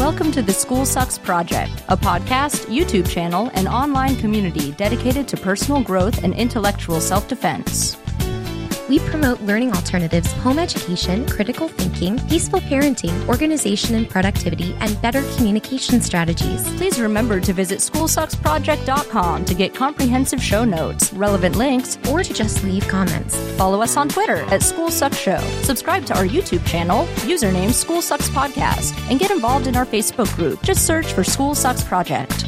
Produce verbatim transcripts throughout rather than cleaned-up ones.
Welcome to the School Sucks Project, a podcast, YouTube channel, and online community dedicated to personal growth and intellectual self-defense. We promote learning alternatives, home education, critical thinking, peaceful parenting, organization and productivity, and better communication strategies. Please remember to visit school sucks project dot com to get comprehensive show notes, relevant links, or to just leave comments. Follow us on Twitter at School Sucks Show. Subscribe to our YouTube channel, username School Sucks Podcast, and get involved in our Facebook group. Just search for School Sucks Project.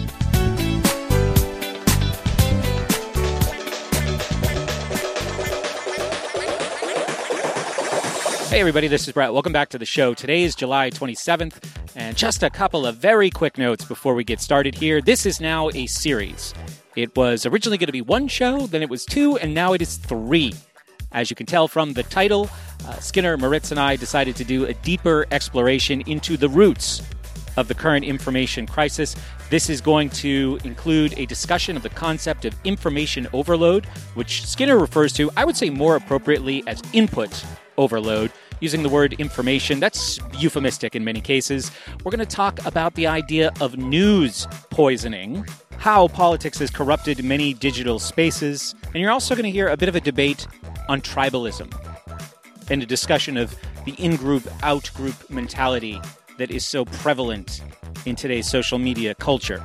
Hey everybody, this is Brett. Welcome back to the show. Today is July twenty-seventh, and just a couple of very quick notes before we get started here. This is now a series. It was originally going to be one show, then it was two, and now it is three. As you can tell from the title, uh, Skinner, Moritz, and I decided to do a deeper exploration into the roots of the current information crisis. This is going to include a discussion of the concept of information overload, which Skinner refers to, I would say more appropriately, as input overload. Using the word information, that's euphemistic in many cases. We're going to talk about the idea of news poisoning, how politics has corrupted many digital spaces, and you're also going to hear a bit of a debate on tribalism and a discussion of the in-group, out-group mentality that is so prevalent in today's social media culture.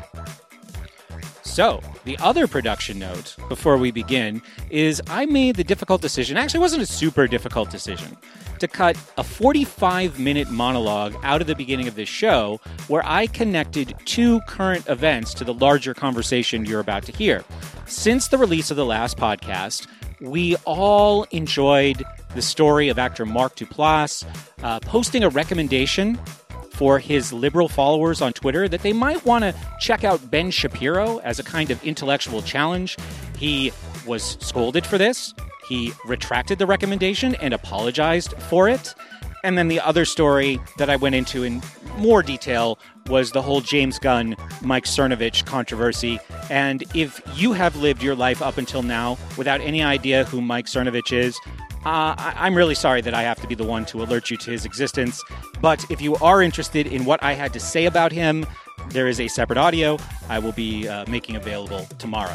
So, the other production note before we begin is I made the difficult decision, actually it wasn't a super difficult decision, to cut a forty-five minute monologue out of the beginning of this show where I connected two current events to the larger conversation you're about to hear. Since the release of the last podcast, we all enjoyed the story of actor Mark Duplass uh, posting a recommendation for his liberal followers on Twitter that they might want to check out Ben Shapiro as a kind of intellectual challenge. He was scolded for this. He retracted the recommendation and apologized for it. And then the other story that I went into in more detail was the whole James Gunn, Mike Cernovich controversy. And if you have lived your life up until now without any idea who Mike Cernovich is, Uh, I'm really sorry that I have to be the one to alert you to his existence. But if you are interested in what I had to say about him, there is a separate audio I will be uh, making available tomorrow.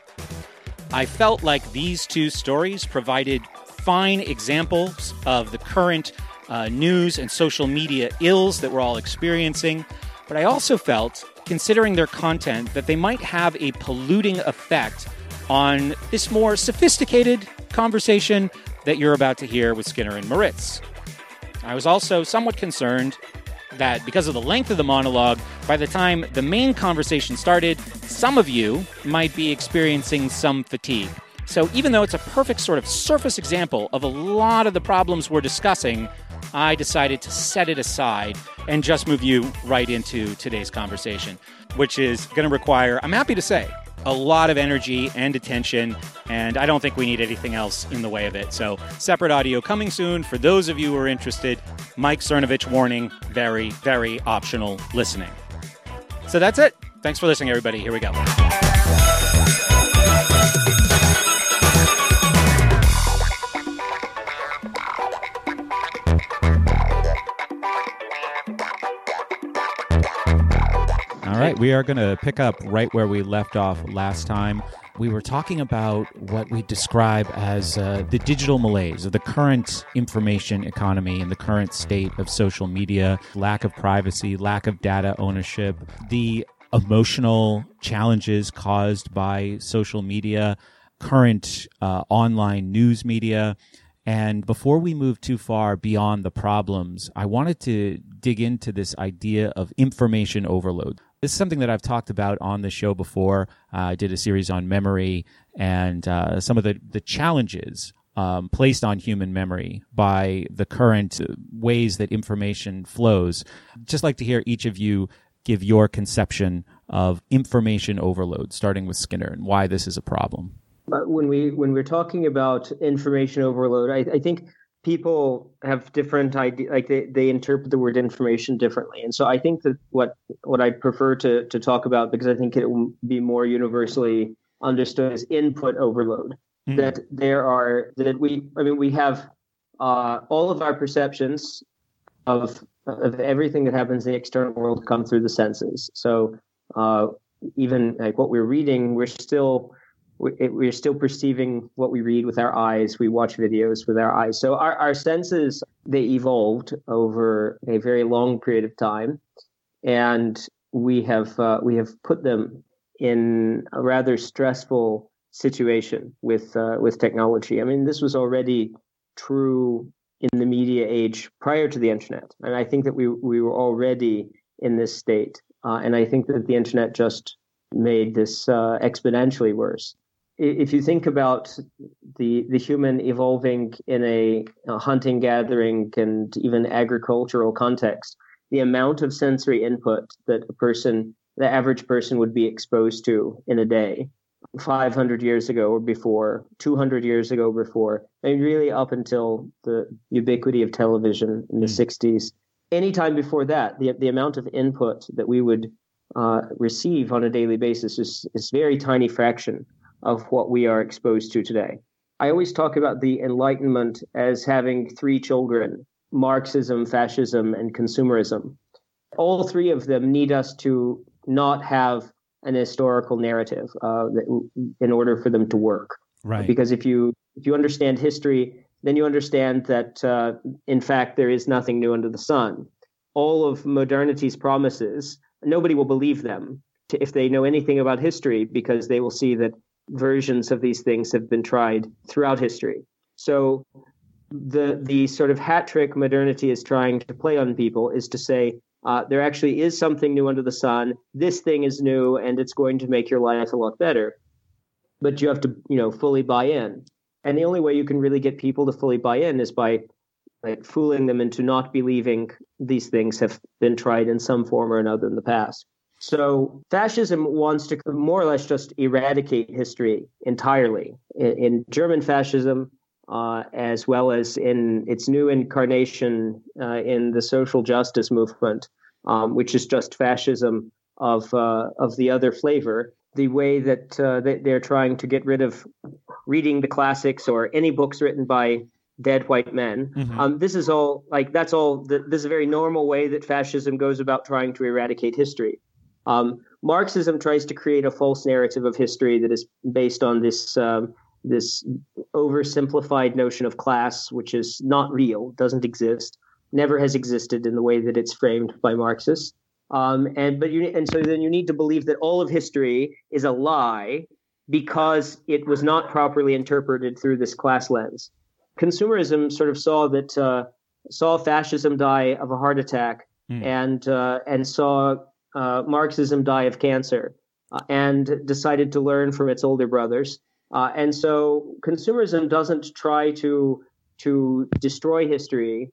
I felt like these two stories provided fine examples of the current uh, news and social media ills that we're all experiencing. But I also felt, considering their content, that they might have a polluting effect on this more sophisticated conversation that you're about to hear with Skinner and Moritz. I was also somewhat concerned that because of the length of the monologue, by the time the main conversation started, some of you might be experiencing some fatigue. So even though it's a perfect sort of surface example of a lot of the problems we're discussing, I decided to set it aside and just move you right into today's conversation, which is going to require, I'm happy to say, a lot of energy and attention, and I don't think we need anything else in the way of it. So, separate audio coming soon. For those of you who are interested, Mike Cernovich warning, very, very optional listening. So that's it. Thanks for listening, everybody. Here we go. All right, we are going to pick up right where we left off last time. We were talking about what we describe as uh, the digital malaise of the current information economy and the current state of social media, lack of privacy, lack of data ownership, the emotional challenges caused by social media, current uh, online news media. And before we move too far beyond the problems, I wanted to dig into this idea of information overload. This is something that I've talked about on the show before. Uh, I did a series on memory and uh, some of the, the challenges um, placed on human memory by the current ways that information flows. I'd just like to hear each of you give your conception of information overload, starting with Skinner, and why this is a problem. Uh, when we when we're talking about information overload, I, I think people have different ideas, like they, they interpret the word information differently. And so I think that what what I prefer to to talk about, because I think it will be more universally understood, is input overload. Mm-hmm. That there are that we I mean we have uh, all of our perceptions of of everything that happens in the external world come through the senses. So uh, even like what we're reading, we're still we're still perceiving what we read with our eyes. We watch videos with our eyes. So our, our senses, they evolved over a very long period of time, and we have uh, we have put them in a rather stressful situation with uh, with technology. I mean, this was already true in the media age prior to the internet, and I think that we we were already in this state. Uh, and I think that the internet just made this uh, exponentially worse. If you think about the the human evolving in a, a hunting, gathering, and even agricultural context, the amount of sensory input that a person, the average person, would be exposed to in a day, five hundred years ago or before, two hundred years ago before, and really up until the ubiquity of television in the mm. sixties, any time before that, the the amount of input that we would uh, receive on a daily basis is is very tiny fraction of what we are exposed to today. I always talk about the Enlightenment as having three children: Marxism, fascism, and consumerism. All three of them need us to not have an historical narrative uh, that, in order for them to work. Right. Because if you if you understand history, then you understand that, uh, in fact, there is nothing new under the sun. All of modernity's promises, nobody will believe them to, if they know anything about history, because they will see that versions of these things have been tried throughout history. So the the sort of hat trick modernity is trying to play on people is to say, uh, there actually is something new under the sun. This thing is new, and it's going to make your life a lot better. But you have to, you know, fully buy in. And the only way you can really get people to fully buy in is by like, fooling them into not believing these things have been tried in some form or another in the past. So fascism wants to more or less just eradicate history entirely. In, in German fascism, uh, as well as in its new incarnation uh, in the social justice movement, um, which is just fascism of uh, of the other flavor, the way that uh, they, they're trying to get rid of reading the classics or any books written by dead white men. Mm-hmm. Um, this is all like that's all. The, this is a very normal way that fascism goes about trying to eradicate history. Um, Marxism tries to create a false narrative of history that is based on this um, this oversimplified notion of class, which is not real, doesn't exist, never has existed in the way that it's framed by Marxists. Um, and but you and so then you need to believe that all of history is a lie because it was not properly interpreted through this class lens. Consumerism sort of saw that uh, saw fascism die of a heart attack mm. and uh, and saw Uh, Marxism die of cancer, uh, and decided to learn from its older brothers. Uh, and so consumerism doesn't try to to destroy history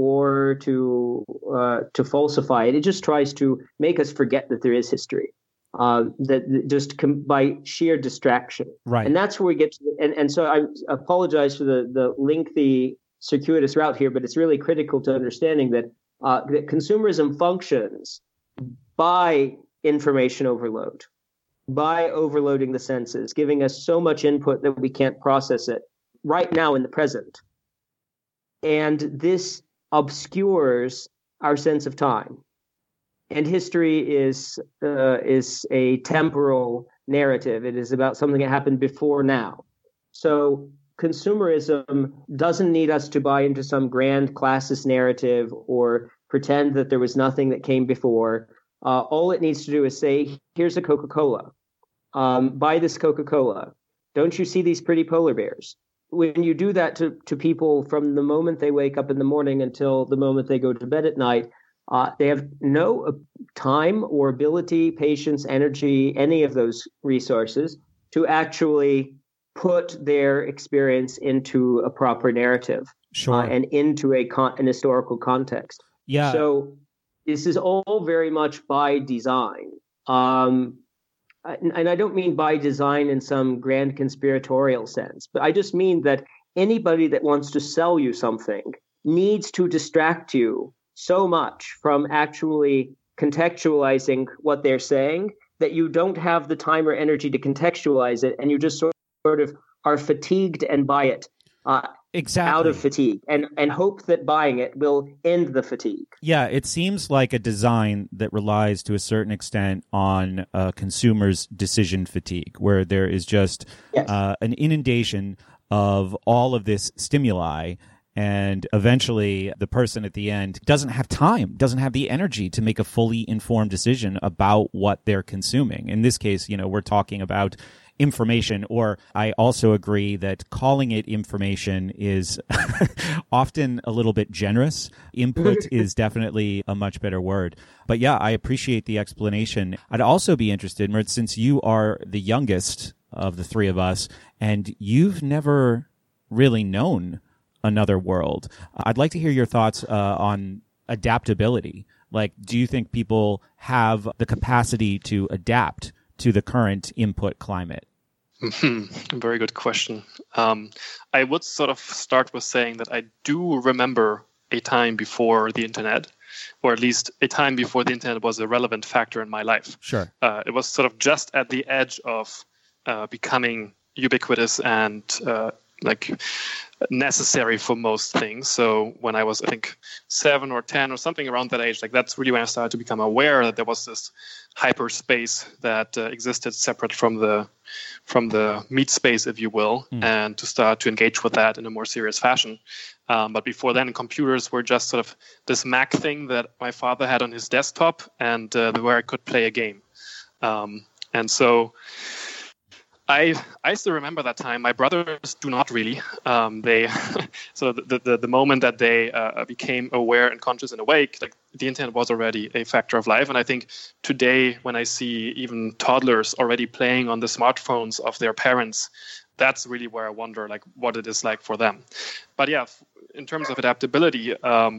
or to uh, to falsify it. It just tries to make us forget that there is history, uh, that, that just com- by sheer distraction. Right. And that's where we get to. And, and so I apologize for the, the lengthy, circuitous route here, but it's really critical to understanding that uh, that consumerism functions by information overload, by overloading the senses, giving us so much input that we can't process it right now in the present. And this obscures our sense of time. And history is uh, is a temporal narrative. It is about something that happened before now. So consumerism doesn't need us to buy into some grand classist narrative or pretend that there was nothing that came before. Uh, all it needs to do is say, here's a Coca-Cola. Um, buy this Coca-Cola. Don't you see these pretty polar bears? When you do that to, to people from the moment they wake up in the morning until the moment they go to bed at night, uh, they have no time or ability, patience, energy, any of those resources to actually put their experience into a proper narrative. Sure. uh, and into a con- an historical context. Yeah. So this is all very much by design. Um, and, and I don't mean by design in some grand conspiratorial sense, but I just mean that anybody that wants to sell you something needs to distract you so much from actually contextualizing what they're saying that you don't have the time or energy to contextualize it, and you just sort of are fatigued and buy it. uh, exactly. out of fatigue and, and hope that buying it will end the fatigue. Yeah, it seems like a design that relies to a certain extent on uh, consumers' decision fatigue, where there is just yes. uh, an inundation of all of this stimuli. And eventually the person at the end doesn't have time, doesn't have the energy to make a fully informed decision about what they're consuming. In this case, you know, we're talking about information, or I also agree that calling it information is often a little bit generous. Input is definitely a much better word. But yeah, I appreciate the explanation. I'd also be interested, Mert, since you are the youngest of the three of us and you've never really known another world, I'd like to hear your thoughts uh, on adaptability. Like, do you think people have the capacity to adapt to the current input climate? Mm-hmm. Very good question. Um, I would sort of start with saying that I do remember a time before the internet, or at least a time before the internet was a relevant factor in my life. Sure. Uh, it was sort of just at the edge of uh, becoming ubiquitous and uh, like necessary for most things. So when I was, I think, seven or ten or something around that age, like that's really when I started to become aware that there was this hyperspace that uh, existed separate from the from the meat space, if you will, mm. and to start to engage with that in a more serious fashion. Um, but before then, computers were just sort of this Mac thing that my father had on his desktop, and uh, where I could play a game. Um, and so I I still remember that time. My brothers do not really. Um, they so the, the the moment that they uh, became aware and conscious and awake, like the internet was already a factor of life. And I think today, when I see even toddlers already playing on the smartphones of their parents, that's really where I wonder like what it is like for them. But yeah, in terms of adaptability, um,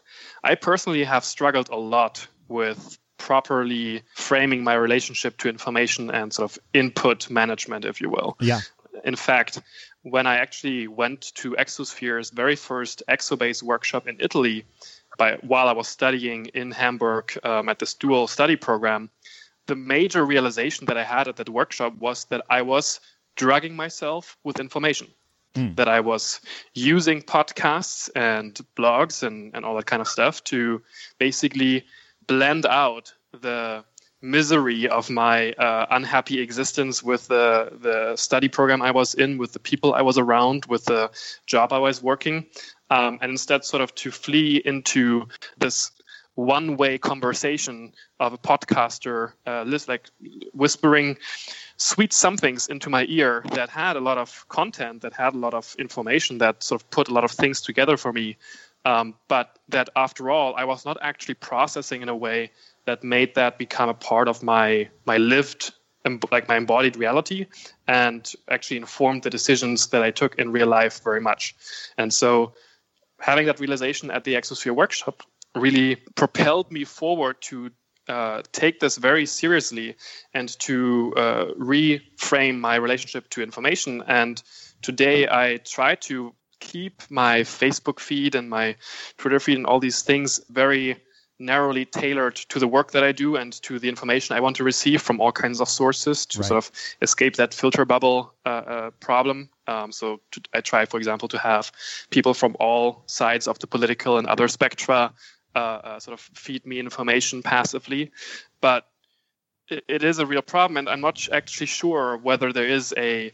I personally have struggled a lot with properly framing my relationship to information and sort of input management, if you will. Yeah. In fact, when I actually went to Exosphere's very first Exobase workshop in Italy, by while I was studying in Hamburg um, at this dual study program, the major realization that I had at that workshop was that I was drugging myself with information. Mm. That I was using podcasts and blogs and, and all that kind of stuff to basically blend out the misery of my uh, unhappy existence with the, the study program I was in, with the people I was around, with the job I was working, um, and instead sort of to flee into this one-way conversation of a podcaster, uh, list, like whispering sweet somethings into my ear that had a lot of content, that had a lot of information, that sort of put a lot of things together for me. Um, but that after all, I was not actually processing in a way that made that become a part of my my lived, like my embodied reality, and actually informed the decisions that I took in real life very much. And so having that realization at the Exosphere workshop really propelled me forward to uh, take this very seriously and to uh, reframe my relationship to information. And today I try to keep my Facebook feed and my Twitter feed and all these things very narrowly tailored to the work that I do and to the information I want to receive from all kinds of sources to right. sort of escape that filter bubble uh, uh, problem. Um, so to, I try, for example, to have people from all sides of the political and other spectra uh, uh, sort of feed me information passively. But it, it is a real problem, and I'm not actually sure whether there is a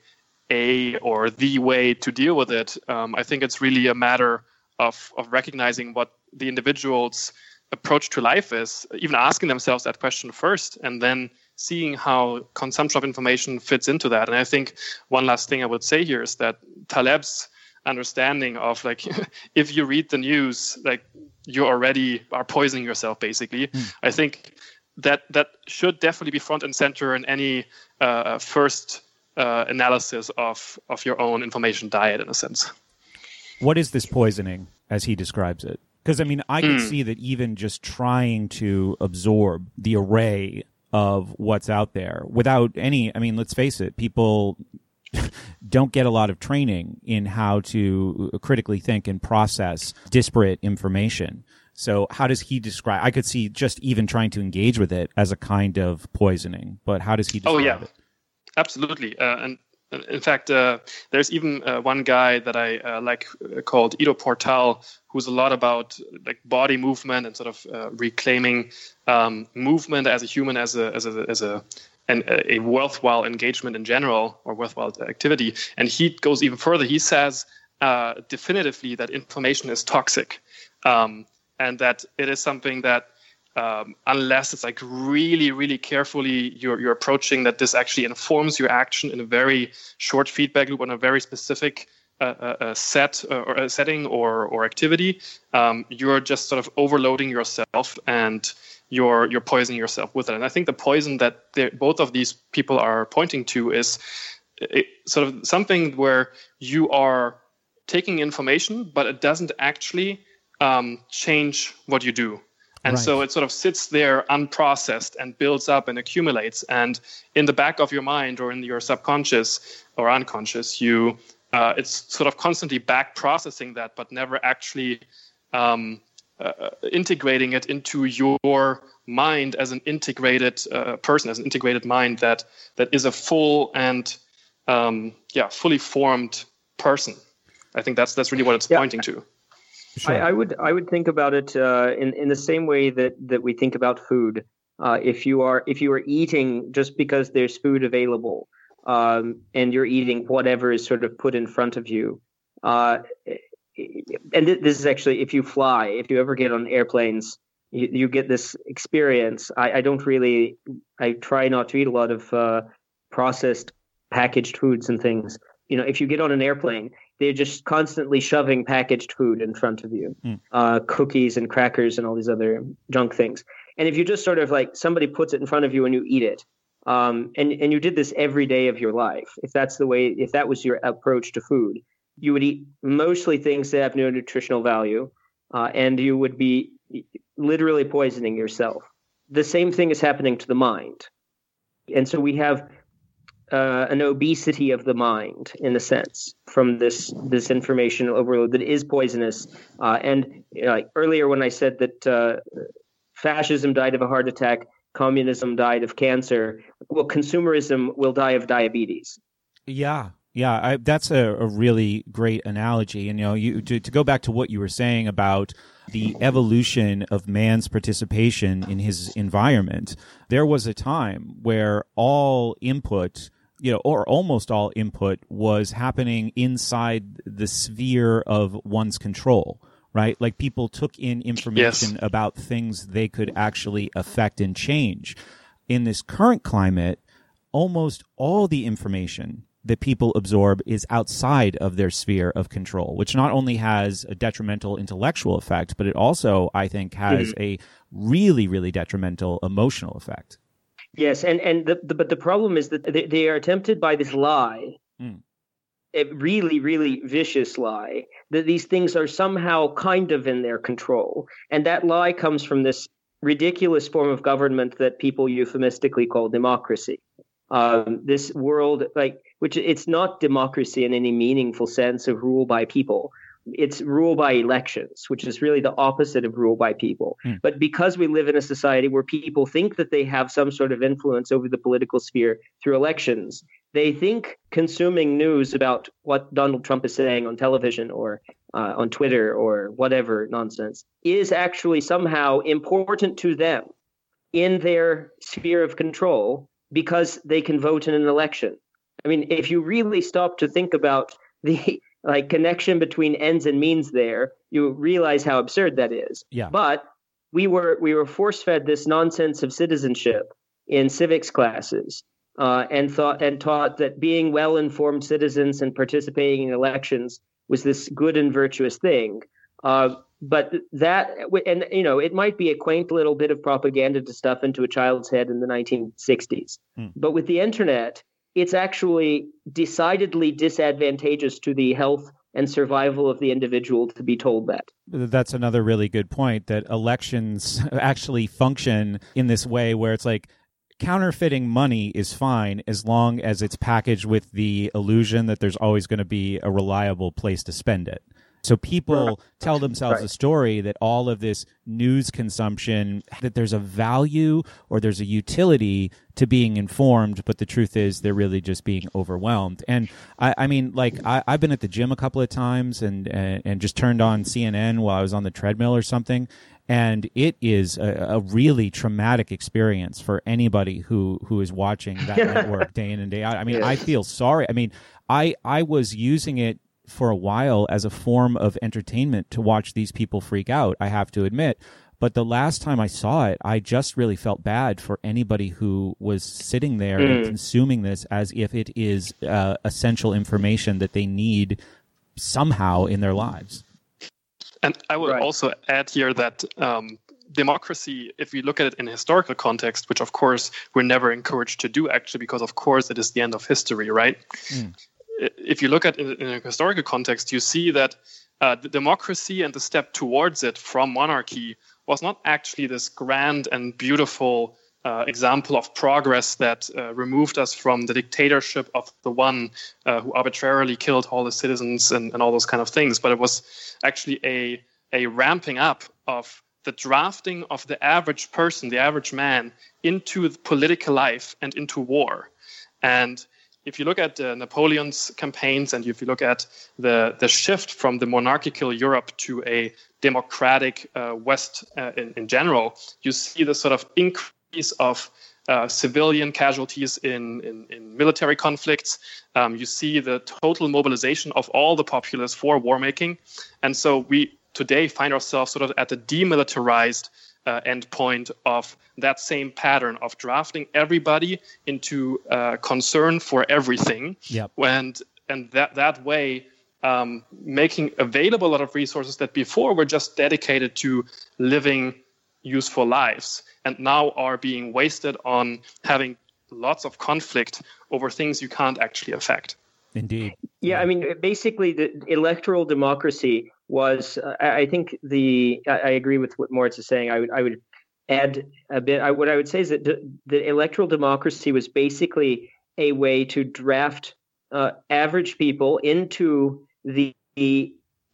a or the way to deal with it. Um, I think it's really a matter of of recognizing what the individual's approach to life is, even asking themselves that question first, and then seeing how consumption of information fits into that. And I think one last thing I would say here is that Taleb's understanding of like, if you read the news, like you already are poisoning yourself, basically. Mm. I think that that should definitely be front and center in any uh, first Uh, analysis of, of your own information diet, in a sense. What is this poisoning, as he describes it? Because, I mean, I could mm. see that even just trying to absorb the array of what's out there without any, I mean, let's face it, people don't get a lot of training in how to critically think and process disparate information. So how does he describe, I could see just even trying to engage with it as a kind of poisoning, but how does he describe oh, yeah. it? Absolutely. Uh, and In fact, uh, there's even uh, one guy that I uh, like uh, called Ido Portal, who's a lot about like body movement and sort of uh, reclaiming um, movement as a human, as a as a as a an, a worthwhile engagement in general, or worthwhile activity. And he goes even further. He says uh, definitively that information is toxic, um, and that it is something that Um, unless it's like really, really carefully you're, you're approaching, that this actually informs your action in a very short feedback loop on a very specific uh, uh, set uh, or a setting or or activity, um, you're just sort of overloading yourself and you're you're poisoning yourself with it. And I think the poison that both of these people are pointing to is it, sort of something where you are taking information, but it doesn't actually um, change what you do. And right. So it sort of sits there unprocessed and builds up and accumulates. And in the back of your mind or in your subconscious or unconscious, you uh, it's sort of constantly back processing that, but never actually um, uh, integrating it into your mind as an integrated uh, person, as an integrated mind that that is a full and um, yeah, fully formed person. I think that's that's really what it's yeah. pointing to. Sure. I, I would I would think about it uh, in in the same way that, that we think about food. Uh, if you are if you are eating just because there's food available, um, and you're eating whatever is sort of put in front of you, uh, and th- this is actually if you fly, if you ever get on airplanes, you, you get this experience. I, I don't really I try not to eat a lot of uh, processed packaged foods and things. You know, if you get on an airplane, they're just constantly shoving packaged food in front of you, mm. uh, cookies and crackers and all these other junk things. And if you just sort of like somebody puts it in front of you and you eat it, um, and, and you did this every day of your life, if that's the way, if that was your approach to food, you would eat mostly things that have no nutritional value, uh, and you would be literally poisoning yourself. The same thing is happening to the mind. And so we have Uh, an obesity of the mind, in a sense, from this this information overload that is poisonous. Uh, and you know, like earlier when I said that uh, fascism died of a heart attack, communism died of cancer, well, consumerism will die of diabetes. Yeah, yeah, I, that's a, a really great analogy. And you know, you to, to go back to what you were saying about the evolution of man's participation in his environment, there was a time where all input, you know, or almost all input was happening inside the sphere of one's control, right? Like people took in information yes. about things they could actually affect and change. In this current climate, almost all the information that people absorb is outside of their sphere of control, which not only has a detrimental intellectual effect, but it also, I think, has mm-hmm. a really, really detrimental emotional effect. Yes, and, and the, the but the problem is that they, they are tempted by this lie, mm. a really, really vicious lie, that these things are somehow kind of in their control. And that lie comes from this ridiculous form of government that people euphemistically call democracy. Um, this world, like, which it's not democracy in any meaningful sense of rule by people. It's rule by elections, which is really the opposite of rule by people. Mm. But because we live in a society where people think that they have some sort of influence over the political sphere through elections, they think consuming news about what Donald Trump is saying on television or uh, on Twitter or whatever nonsense is actually somehow important to them in their sphere of control because they can vote in an election. I mean, if you really stop to think about the like connection between ends and means there, you realize how absurd that is. Yeah. But we were we were force-fed this nonsense of citizenship in civics classes, uh, and thought and taught that being well-informed citizens and participating in elections was this good and virtuous thing. Uh, but that, and you know, it might be a quaint little bit of propaganda to stuff into a child's head in the nineteen sixties. Hmm. But with the internet, it's actually decidedly disadvantageous to the health and survival of the individual to be told that. That's another really good point, that elections actually function in this way where it's like counterfeiting money is fine as long as it's packaged with the illusion that there's always going to be a reliable place to spend it. So people Right. tell themselves Right. a story that all of this news consumption, that there's a value or there's a utility to being informed, but the truth is they're really just being overwhelmed. And I, I mean, like I, I've been at the gym a couple of times and, and and just turned on C N N while I was on the treadmill or something. And it is a, a really traumatic experience for anybody who, who is watching that network day in and day out. I mean, Yeah. I feel sorry. I mean, I, I was using it for a while as a form of entertainment to watch these people freak out, I have to admit. But the last time I saw it, I just really felt bad for anybody who was sitting there Mm. and consuming this as if it is uh, essential information that they need somehow in their lives. And I will Right. also add here that um, democracy, if we look at it in a historical context, which of course we're never encouraged to do actually, because of course it is the end of history, right? Mm. If you look at it in a historical context, you see that uh, the democracy and the step towards it from monarchy was not actually this grand and beautiful uh, example of progress that uh, removed us from the dictatorship of the one uh, who arbitrarily killed all the citizens and, and all those kind of things. But it was actually a, a ramping up of the drafting of the average person, the average man, into the political life and into war. And if you look at uh, Napoleon's campaigns and if you look at the, the shift from the monarchical Europe to a democratic uh, West uh, in, in general, you see the sort of increase of uh, civilian casualties in, in, in military conflicts. Um, you see the total mobilization of all the populace for war making. And so we today find ourselves sort of at the demilitarized Uh, end point of that same pattern of drafting everybody into uh, concern for everything. Yep. And and that that way um, making available a lot of resources that before were just dedicated to living useful lives and now are being wasted on having lots of conflict over things you can't actually affect. Indeed. Yeah, I mean, basically, the electoral democracy was. Uh, I think the. I, I agree with what Moritz is saying. I would. I would add a bit. I, what I would say is that the, the electoral democracy was basically a way to draft uh, average people into the, the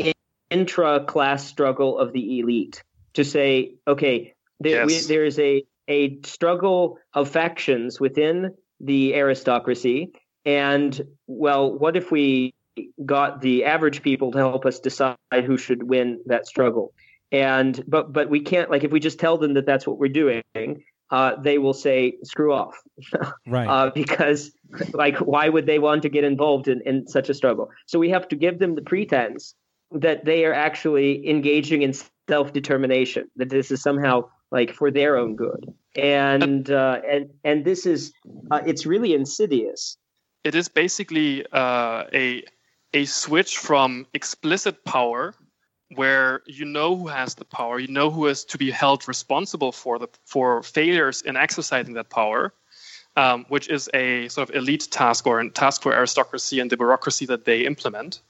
intra-class struggle of the elite. To say, okay, there, Yes. we, there is a a struggle of factions within the aristocracy. And, well, what if we got the average people to help us decide who should win that struggle? And but but we can't, like, if we just tell them that that's what we're doing, uh, they will say, screw off. Right. uh, because, like, why would they want to get involved in, in such a struggle? So we have to give them the pretense that they are actually engaging in self-determination, that this is somehow, like, for their own good. And uh, and and this is, uh, it's really insidious. It is basically uh, a a switch from explicit power, where you know who has the power, you know who is to be held responsible for the for failures in exercising that power, um, which is a sort of elite task or a task for aristocracy and the bureaucracy that they implement,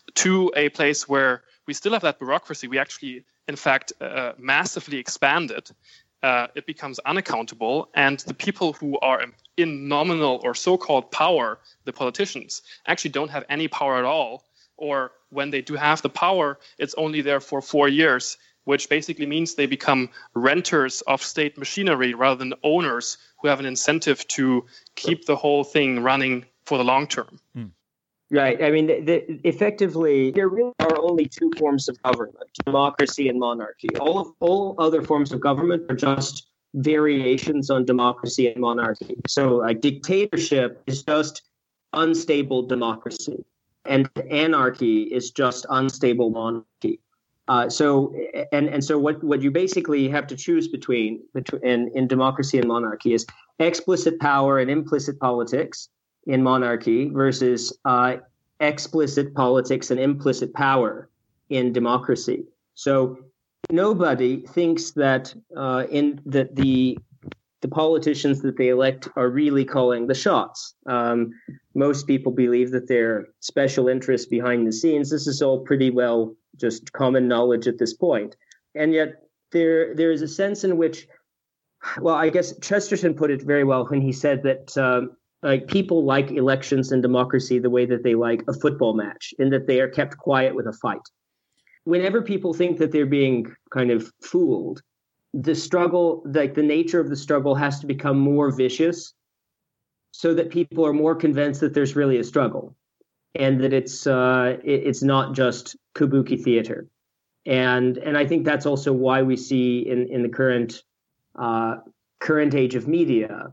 to a place where we still have that bureaucracy. We actually, in fact, uh, massively expand it. Uh, it becomes unaccountable, and the people who are in nominal or so-called power, the politicians, actually don't have any power at all. Or when they do have the power, it's only there for four years, which basically means they become renters of state machinery rather than owners who have an incentive to keep the whole thing running for the long term. Hmm. Right. I mean, the, the, effectively, there really are only two forms of government: democracy and monarchy. All of, all other forms of government are just variations on democracy and monarchy. So, like, dictatorship is just unstable democracy, and anarchy is just unstable monarchy. Uh, so, and and so, what, what you basically have to choose between, between in, in democracy and monarchy is explicit power and implicit politics in monarchy versus uh, explicit politics and implicit power in democracy. So nobody thinks that uh, in that the the politicians that they elect are really calling the shots. Um, most people believe that there are special interests behind the scenes. This is all pretty well just common knowledge at this point. And yet there there is a sense in which, well, I guess Chesterton put it very well when he said that um, like people like elections and democracy the way that they like a football match, in that they are kept quiet with a fight. whenever people think that they're being kind of fooled, the struggle, like the nature of the struggle, has to become more vicious, so that people are more convinced that there's really a struggle, and that it's uh, it, it's not just kabuki theater. And and I think that's also why we see in in the current uh, current age of media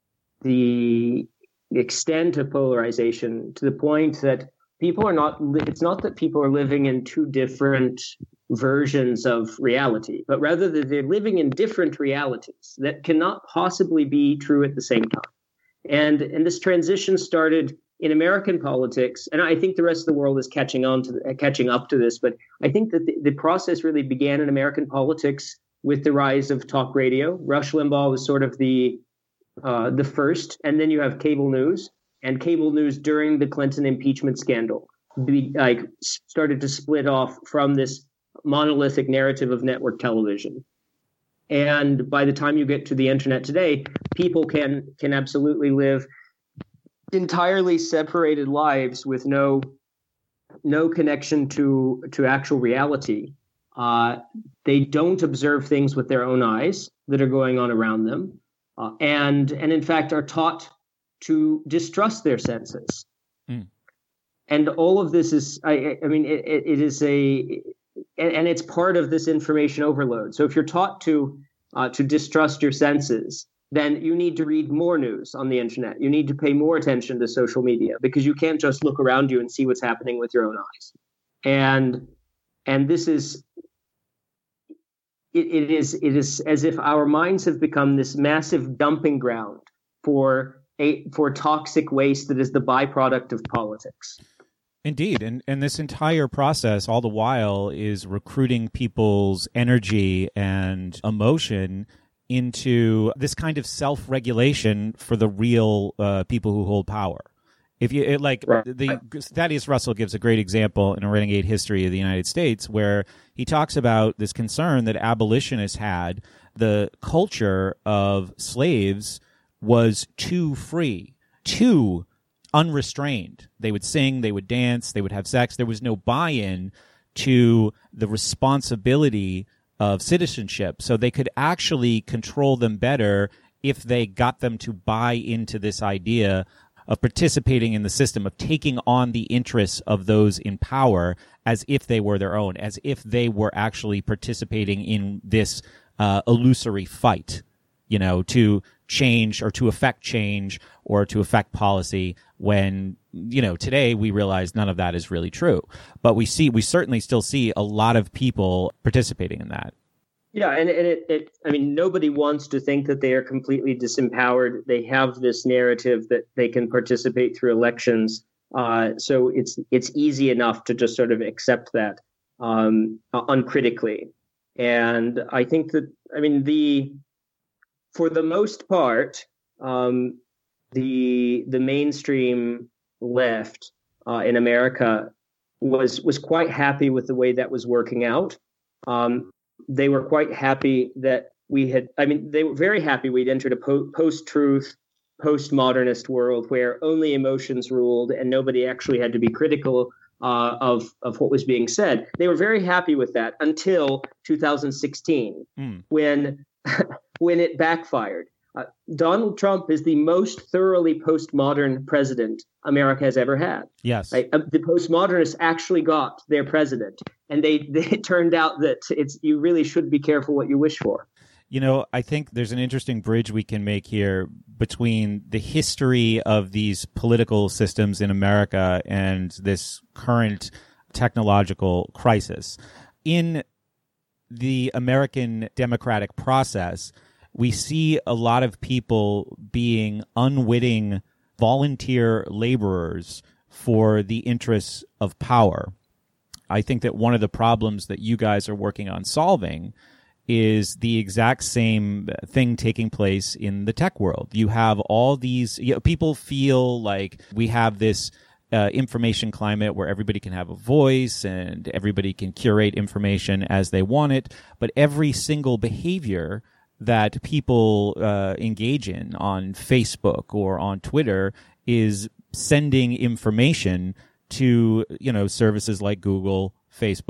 the extent of polarization to the point that people are not. It's not that people are living in two different versions of reality, but rather that they're living in different realities that cannot possibly be true at the same time. And and this transition started in American politics, and I think the rest of the world is catching on to the, catching up to this. But I think that the, the process really began in American politics with the rise of talk radio. Rush Limbaugh was sort of the uh, the first, and then you have cable news, and cable news during the Clinton impeachment scandal be, like started to split off from this monolithic narrative of network television. And by the time you get to the internet today, people can can absolutely live entirely separated lives with no no connection to to actual reality. Uh, they don't observe things with their own eyes that are going on around them, uh, and and in fact are taught to distrust their senses. Mm. And all of this is, I, I mean, it, it is a And, and it's part of this information overload. So if you're taught to uh, to distrust your senses, then you need to read more news on the internet. You need to pay more attention to social media, because you can't just look around you and see what's happening with your own eyes. And and this is it, it is it is as if our minds have become this massive dumping ground for a for toxic waste that is the byproduct of politics. Indeed. And and this entire process, all the while, is recruiting people's energy and emotion into this kind of self-regulation for the real uh, people who hold power. If you it, like, right. the Thaddeus Russell gives a great example in A Renegade History of the United States, where he talks about this concern that abolitionists had. The culture of slaves was too free, too unrestrained. They would sing, they would dance, they would have sex. There was no buy-in to the responsibility of citizenship. So they could actually control them better if they got them to buy into this idea of participating in the system, of taking on the interests of those in power as if they were their own, as if they were actually participating in this uh, illusory fight, you know, to change or to affect change or to affect policy, when, you know, today we realize none of that is really true. But we see, we certainly still see a lot of people participating in that. Yeah, and, and it, it, I mean, nobody wants to think that they are completely disempowered. They have this narrative that they can participate through elections. Uh, so it's it's easy enough to just sort of accept that um, uncritically. And I think that, I mean, the for the most part, um, the the mainstream left uh, in America was was quite happy with the way that was working out. Um, they were quite happy that we had, I mean, they were very happy we'd entered a po- post-truth, post-modernist world where only emotions ruled and nobody actually had to be critical uh, of, of what was being said. They were very happy with that until two thousand sixteen, mm. when, when it backfired. Uh, Donald Trump is the most thoroughly postmodern president America has ever had. Yes. Right? Uh, the postmodernists actually got their president, and they, they it turned out that it's you really should be careful what you wish for. You know, I think there's an interesting bridge we can make here between the history of these political systems in America and this current technological crisis. In the American democratic process, we see a lot of people being unwitting volunteer laborers for the interests of power. I think that one of the problems that you guys are working on solving is the exact same thing taking place in the tech world. You have all these, you know, people feel like we have this uh, information climate where everybody can have a voice and everybody can curate information as they want it, but every single behavior that people uh, engage in on Facebook or on Twitter is sending information to, you know, services like Google, Facebook,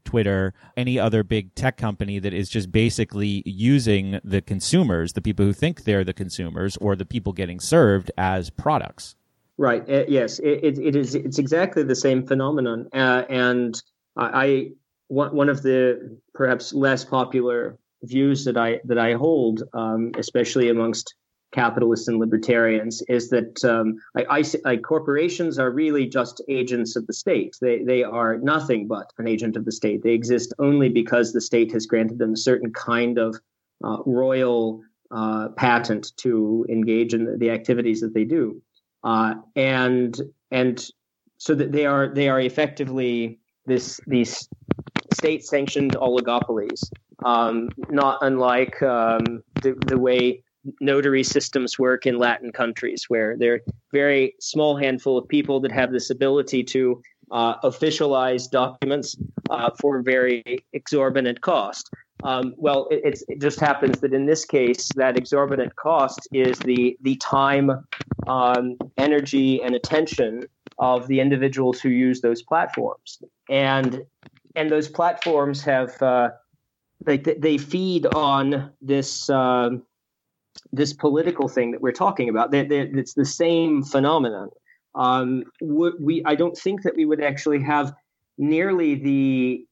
Twitter, any other big tech company that is just basically using the consumers, the people who think they're the consumers or the people getting served, as products. Right. Uh, yes, it, it, it is. It's exactly the same phenomenon. Uh, and I, one of the perhaps less popular views that I that I hold, um, especially amongst capitalists and libertarians, is that um, I, I, I, corporations are really just agents of the state. They they are nothing but an agent of the state. They exist only because the state has granted them a certain kind of uh, royal uh, patent to engage in the, the activities that they do, uh, and and so that they are they are effectively this these state-sanctioned oligopolies, um, not unlike um, the the way notary systems work in Latin countries, where there are very small handful of people that have this ability to uh, officialize documents uh, for very exorbitant cost. Um, well, it, it's, it just happens that in this case, that exorbitant cost is the the time, um, energy, and attention of the individuals who use those platforms, and and those platforms have uh, they they feed on this. Um, this political thing that we're talking about. They're, they're, it's the same phenomenon. Um, we, I don't think that we would actually have nearly the,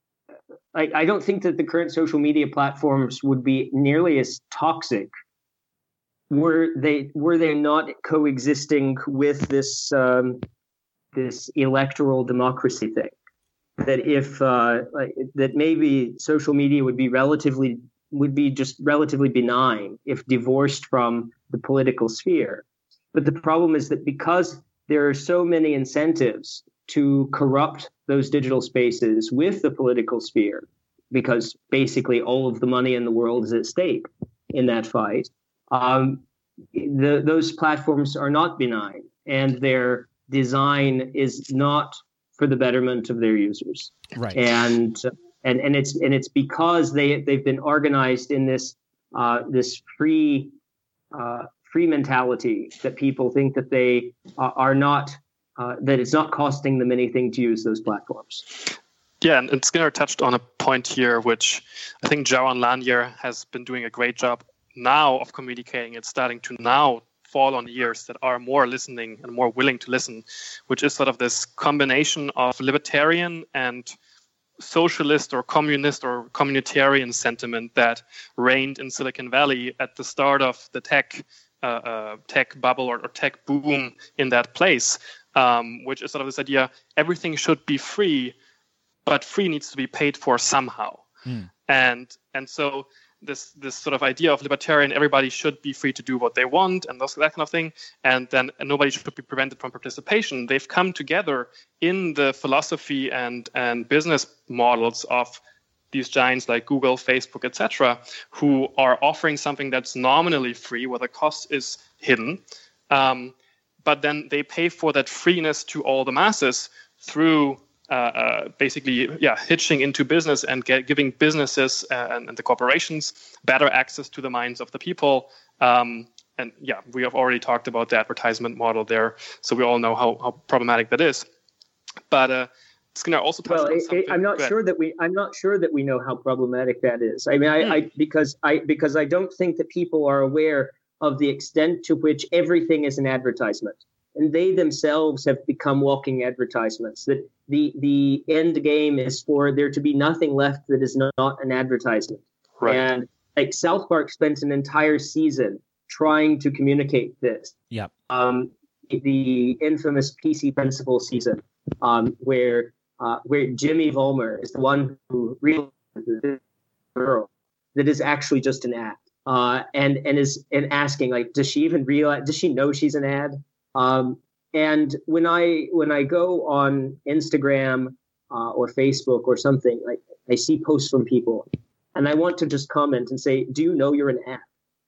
I, I don't think that the current social media platforms would be nearly as toxic were they, were they not coexisting with this, um, this electoral democracy thing. That if, uh, that maybe social media would be relatively would be just relatively benign if divorced from the political sphere. But the problem is that because there are so many incentives to corrupt those digital spaces with the political sphere, because basically all of the money in the world is at stake in that fight, um, the, those platforms are not benign, and their design is not for the betterment of their users. Right. And And and it's and it's because they they've been organized in this uh, this free uh, free mentality that people think that they uh, are not uh, that it's not costing them anything to use those platforms. Yeah, and, and Skinner touched on a point here, which I think Jaron Lanier has been doing a great job now of communicating. It's starting to now fall on ears that are more listening and more willing to listen, which is sort of this combination of libertarian and socialist or communist or communitarian sentiment that reigned in Silicon Valley at the start of the tech uh, uh, tech bubble or, or tech boom in that place, um, which is sort of this idea everything should be free, but free needs to be paid for somehow. Mm. And and so this this sort of idea of libertarian, everybody should be free to do what they want and those, that kind of thing, and then and nobody should be prevented from participation. They've come together in the philosophy and, and business models of these giants like Google, Facebook, et cetera, who are offering something that's nominally free, where the cost is hidden, um, but then they pay for that freeness to all the masses through Uh, uh, basically, yeah, hitching into business and get, giving businesses and, and the corporations better access to the minds of the people. Um, and yeah, we have already talked about the advertisement model there, so we all know how, how problematic that is. But uh, Skinner also touched well, on something. I'm not sure that we. I'm not sure that we know how problematic that is. I mean, I, hmm. I because I because I don't think that people are aware of the extent to which everything is an advertisement. And they themselves have become walking advertisements. That the the end game is for there to be nothing left that is not an advertisement. Right. And like South Park spent an entire season trying to communicate this. Yep. Um, the infamous P C Principle season, um, where uh, where Jimmy Vollmer is the one who realizes this girl that is actually just an ad, uh, and and is and asking like, does she even realize? Does she know she's an ad? Um, and when I when I go on Instagram uh, or Facebook or something, like I see posts from people, and I want to just comment and say, "Do you know you're an ad?"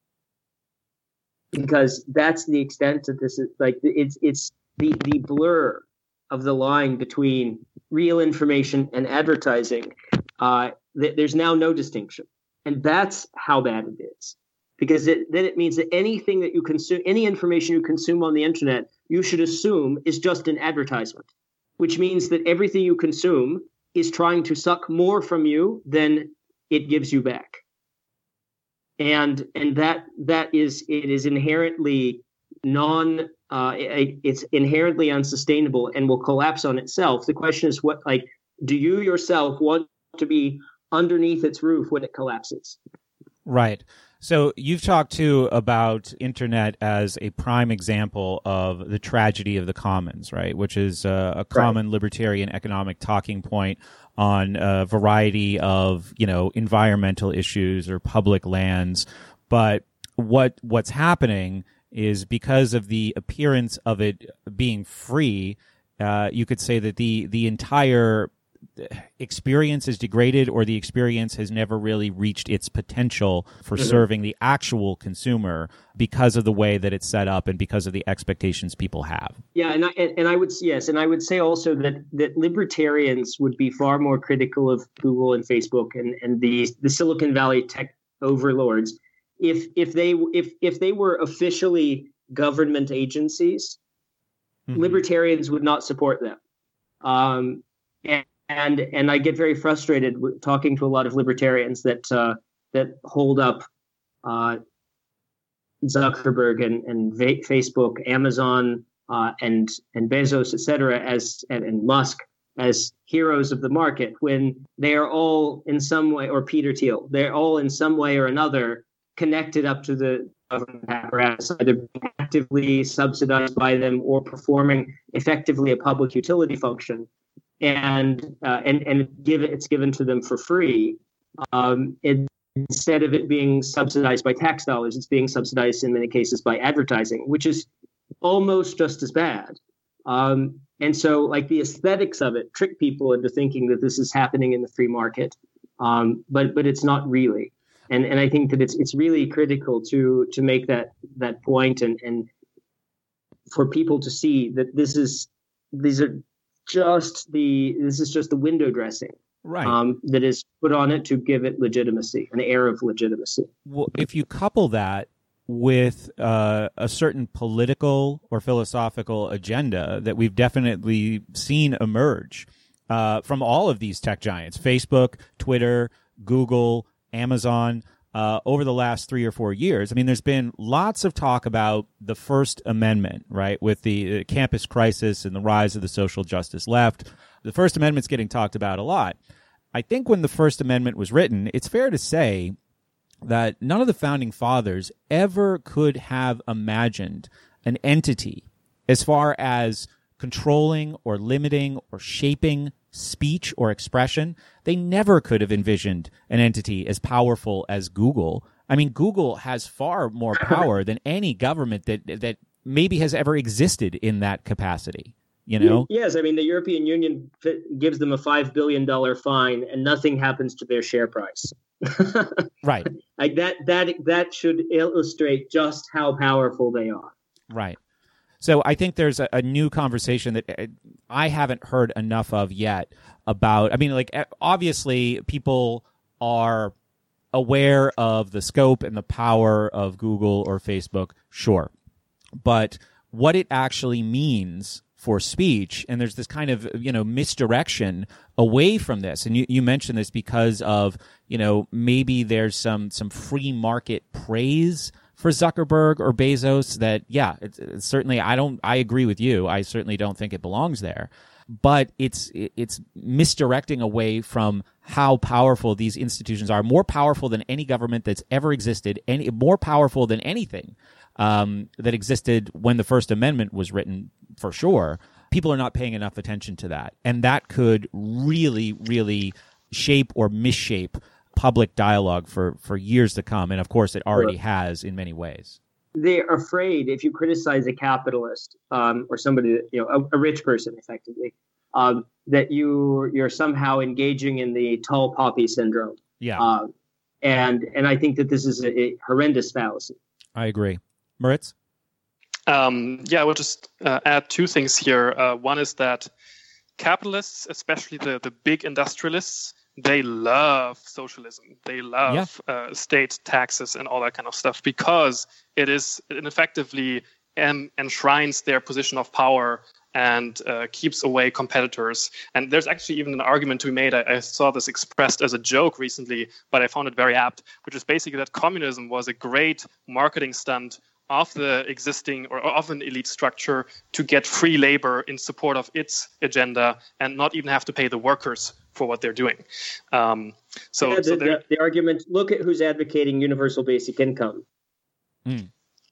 Because that's the extent that this is. Like it's it's the the blur of the line between real information and advertising. Uh, th- there's now no distinction, and that's how bad it is. Because it, then it means that anything that you consume, any information you consume on the internet, you should assume is just an advertisement, which means that everything you consume is trying to suck more from you than it gives you back. And and that that is it is inherently non uh, it, it's inherently unsustainable and will collapse on itself. The question is, what like do you yourself want to be underneath its roof when it collapses? Right. So you've talked too about internet as a prime example of the tragedy of the commons, right? Which is uh, a common right. libertarian economic talking point on a variety of, you know, environmental issues or public lands. But what what's happening is because of the appearance of it being free, uh, you could say that the the entire experience is degraded, or the experience has never really reached its potential for mm-hmm. serving the actual consumer because of the way that it's set up and because of the expectations people have. Yeah, and I and, and I would yes, and I would say also that that libertarians would be far more critical of Google and Facebook and and the the Silicon Valley tech overlords if if they if if they were officially government agencies. Mm-hmm. Libertarians would not support them. Um, and And and I get very frustrated with talking to a lot of libertarians that uh, that hold up uh, Zuckerberg and and Va- Facebook, Amazon, uh, and and Bezos, et cetera, as and, and Musk as heroes of the market, when they are all in some way, or Peter Thiel, they're all in some way or another connected up to the government apparatus, either actively subsidized by them or performing effectively a public utility function. And uh, and and give it, it's given to them for free. Um, it, instead of it being subsidized by tax dollars, it's being subsidized in many cases by advertising, which is almost just as bad. Um, and so, like the aesthetics of it, trick people into thinking that this is happening in the free market, um, but but it's not really. And and I think that it's it's really critical to to make that that point and and for people to see that this is these are. Just the this is just the window dressing, right? Um, that is put on it to give it legitimacy, an air of legitimacy. Well, if you couple that with uh, a certain political or philosophical agenda that we've definitely seen emerge uh, from all of these tech giants, Facebook, Twitter, Google, Amazon, uh, over the last three or four years. I mean, there's been lots of talk about the First Amendment, right, with the uh, campus crisis and the rise of the social justice left. The First Amendment's getting talked about a lot. I think when the First Amendment was written, it's fair to say that none of the founding fathers ever could have imagined an entity as far as controlling or limiting or shaping speech or expression. They never could have envisioned an entity as powerful as Google. I mean, Google has far more power than any government that that maybe has ever existed in that capacity. You know? Yes, I mean, the European Union gives them a five billion dollars fine and nothing happens to their share price. Right. Like that that that should illustrate just how powerful they are. Right. So I think there's a, a new conversation that I haven't heard enough of yet about, I mean, like, obviously people are aware of the scope and the power of Google or Facebook, sure. But what it actually means for speech, and there's this kind of, you know, misdirection away from this. And you, you mentioned this because of, you know, maybe there's some, some free market praise for Zuckerberg or Bezos that, yeah, it's, it's certainly, I don't, I agree with you. I certainly don't think it belongs there, but it's, it's misdirecting away from how powerful these institutions are, more powerful than any government that's ever existed, any more powerful than anything um, that existed when the First Amendment was written, for sure. People are not paying enough attention to that. And that could really, really shape or misshape public dialogue for, for years to come. And of course, it already has in many ways. They're afraid if you criticize a capitalist um, or somebody, that, you know, a, a rich person, effectively, um, that you you're somehow engaging in the tall poppy syndrome. Yeah. Uh, and and I think that this is a, a horrendous fallacy. I agree. Moritz? Um, yeah, I will just uh, add two things here. Uh, one is that capitalists, especially the, the big industrialists, they love socialism. They love yeah. uh, state taxes and all that kind of stuff because it is it effectively en- enshrines their position of power and uh, keeps away competitors. And there's actually even an argument to be made. I, I saw this expressed as a joke recently, but I found it very apt, which is basically that communism was a great marketing stunt of the existing or of an elite structure to get free labor in support of its agenda and not even have to pay the workers for what they're doing. Um, so, yeah, the, so the, the argument, look at who's advocating universal basic income. Mm.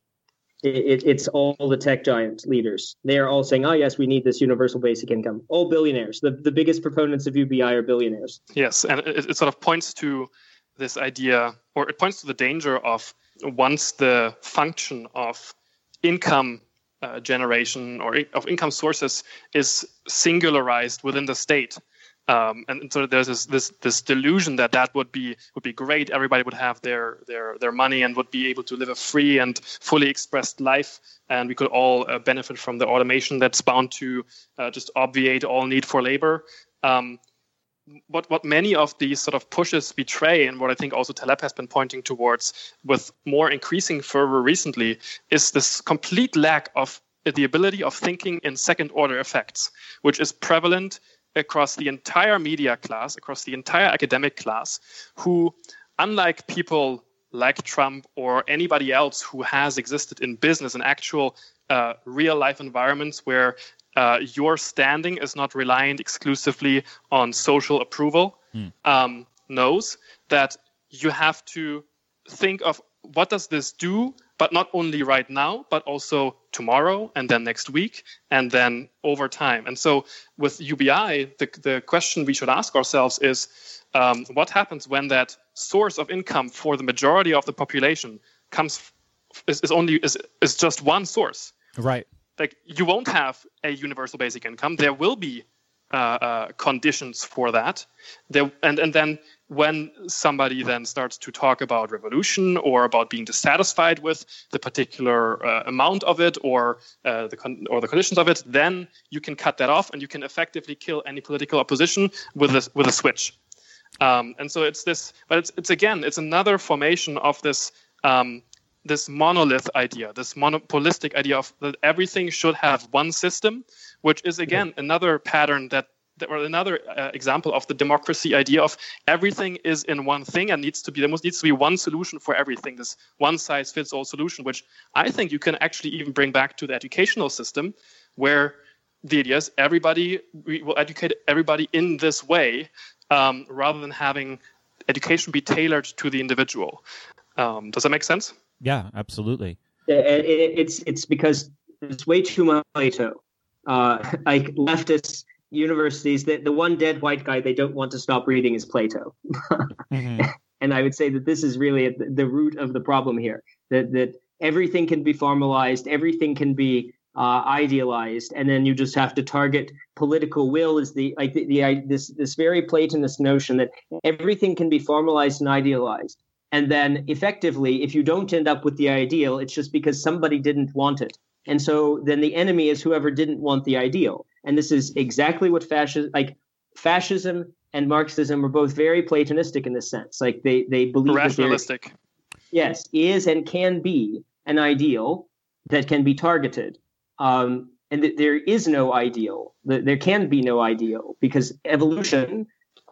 It, it, it's all the tech giant leaders. They are all saying, oh, yes, we need this universal basic income. All billionaires. The, the biggest proponents of U B I are billionaires. Yes, and it, it sort of points to this idea, or it points to the danger of once the function of income uh, generation or in, of income sources is singularized within the state. Um, and so there's this, this this delusion that that would be would be great. Everybody would have their their their money and would be able to live a free and fully expressed life, and we could all uh, benefit from the automation that's bound to uh, just obviate all need for labor. Um, what what many of these sort of pushes betray, and what I think also Taleb has been pointing towards with more increasing fervor recently, is this complete lack of the ability of thinking in second order effects, which is prevalent across the entire media class, across the entire academic class, who, unlike people like Trump or anybody else who has existed in business and actual uh, real life environments where uh, your standing is not reliant exclusively on social approval, hmm. um, knows that you have to think of what does this do, but not only right now, but also tomorrow and then next week and then over time. And so with U B I, the, the question we should ask ourselves is um, what happens when that source of income for the majority of the population comes is, is only is, is just one source. Right. Like you won't have a universal basic income. There will be uh, uh, conditions for that. There and, and then when somebody then starts to talk about revolution or about being dissatisfied with the particular uh, amount of it or uh, the con- or the conditions of it, then you can cut that off and you can effectively kill any political opposition with a, with a switch. Um, and so it's this, but it's it's again, it's another formation of this um, this monolith idea, this monopolistic idea of that everything should have one system, which is again another pattern that. Or another uh, example of the democracy idea of everything is in one thing and needs to be there needs to be one solution for everything. This one size fits all solution, which I think you can actually even bring back to the educational system, where the idea is everybody we will educate everybody in this way, um, rather than having education be tailored to the individual. Um, does that make sense? Yeah, absolutely. It, it, it's it's because it's way too much Plato. Uh, like leftists. Universities, that the one dead white guy they don't want to stop reading is Plato. mm-hmm. And I would say that this is really at the, the root of the problem here, that that everything can be formalized, everything can be uh, idealized, and then you just have to target political will is the like the, the this this very Platonist notion that everything can be formalized and idealized. And then effectively, if you don't end up with the ideal, it's just because somebody didn't want it. And so then the enemy is whoever didn't want the ideal. And this is exactly what fascism, like fascism and Marxism are both very Platonistic in this sense. Like they, they believe rationalistic. That yes, is and can be an ideal that can be targeted. Um, and that there is no ideal. There can be no ideal because evolution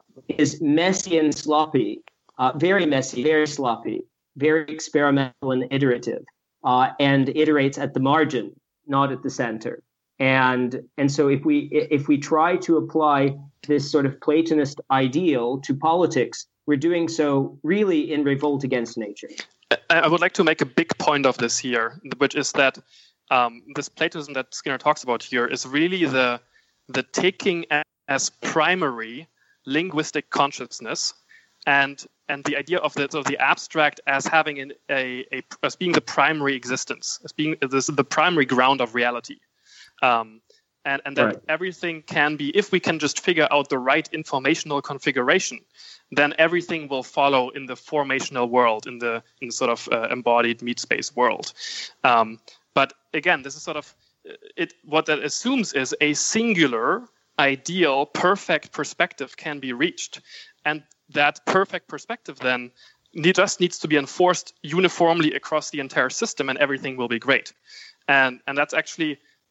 is messy and sloppy, uh, very messy, very sloppy, very experimental and iterative. Uh, and iterates at the margin, not at the center. And and so if we if we try to apply this sort of Platonist ideal to politics, we're doing so really in revolt against nature. I would like to make a big point of this here, which is that um, this Platonism that Skinner talks about here is really the the taking as primary linguistic consciousness and and the idea of the of the abstract as having an, a, a as being the primary existence, as being this the primary ground of reality, um, and and that right. everything can be, if we can just figure out the right informational configuration, then everything will follow in the formational world, in the in the sort of uh, embodied meat space world. Um, but again, this is sort of it. What that assumes is a singular, ideal, perfect perspective can be reached, and that perfect perspective then just needs to be enforced uniformly across the entire system and everything will be great. And and that's actually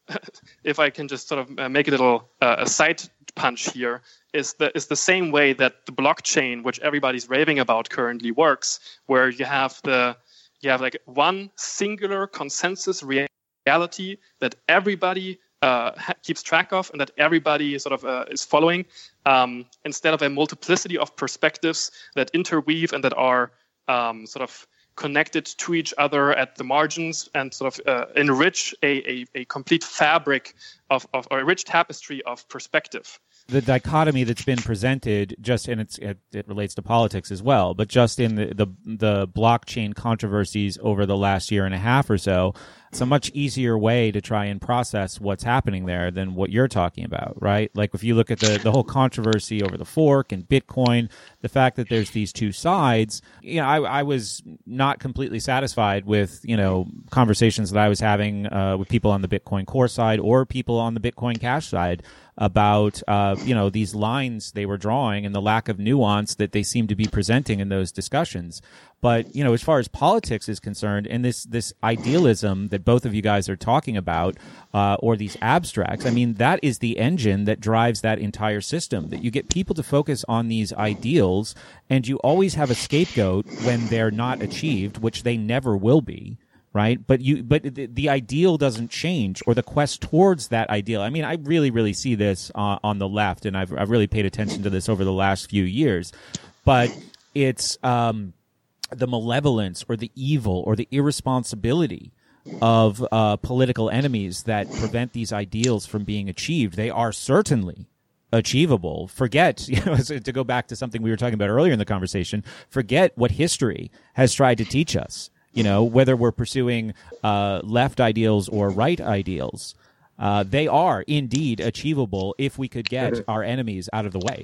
if I can just sort of uh, make a little uh, a side punch here, is the is the same way that the blockchain, which everybody's raving about currently, works, where you have the you have like one singular consensus reality that everybody uh, ha- keeps track of and that everybody sort of uh, is following, um, instead of a multiplicity of perspectives that interweave and that are um, sort of connected to each other at the margins and sort of uh, enrich a, a, a complete fabric of, of or a rich tapestry of perspective. The dichotomy that's been presented, just and it's it, it relates to politics as well, but just in the, the the blockchain controversies over the last year and a half or so, it's a much easier way to try and process what's happening there than what you're talking about, right? Like if you look at the, the whole controversy over the fork and Bitcoin, the fact that there's these two sides, you know, I, I was not completely satisfied with, you know, conversations that I was having uh, with people on the Bitcoin Core side or people on the Bitcoin Cash side about, uh, you know, these lines they were drawing and the lack of nuance that they seem to be presenting in those discussions. But, you know, as far as politics is concerned, and this, this idealism that both of you guys are talking about, uh, or these abstracts, I mean, that is the engine that drives that entire system, that you get people to focus on these ideals, and you always have a scapegoat when they're not achieved, which they never will be. Right. But you, but the, the ideal doesn't change, or the quest towards that ideal. I mean, I really, really see this uh, on the left, and I've, I've really paid attention to this over the last few years. But it's um, the malevolence or the evil or the irresponsibility of uh, political enemies that prevent these ideals from being achieved. They are certainly achievable. Forget, you know, to go back to something we were talking about earlier in the conversation, forget what history has tried to teach us. You know, whether we're pursuing uh, left ideals or right ideals, uh, they are indeed achievable if we could get our enemies out of the way.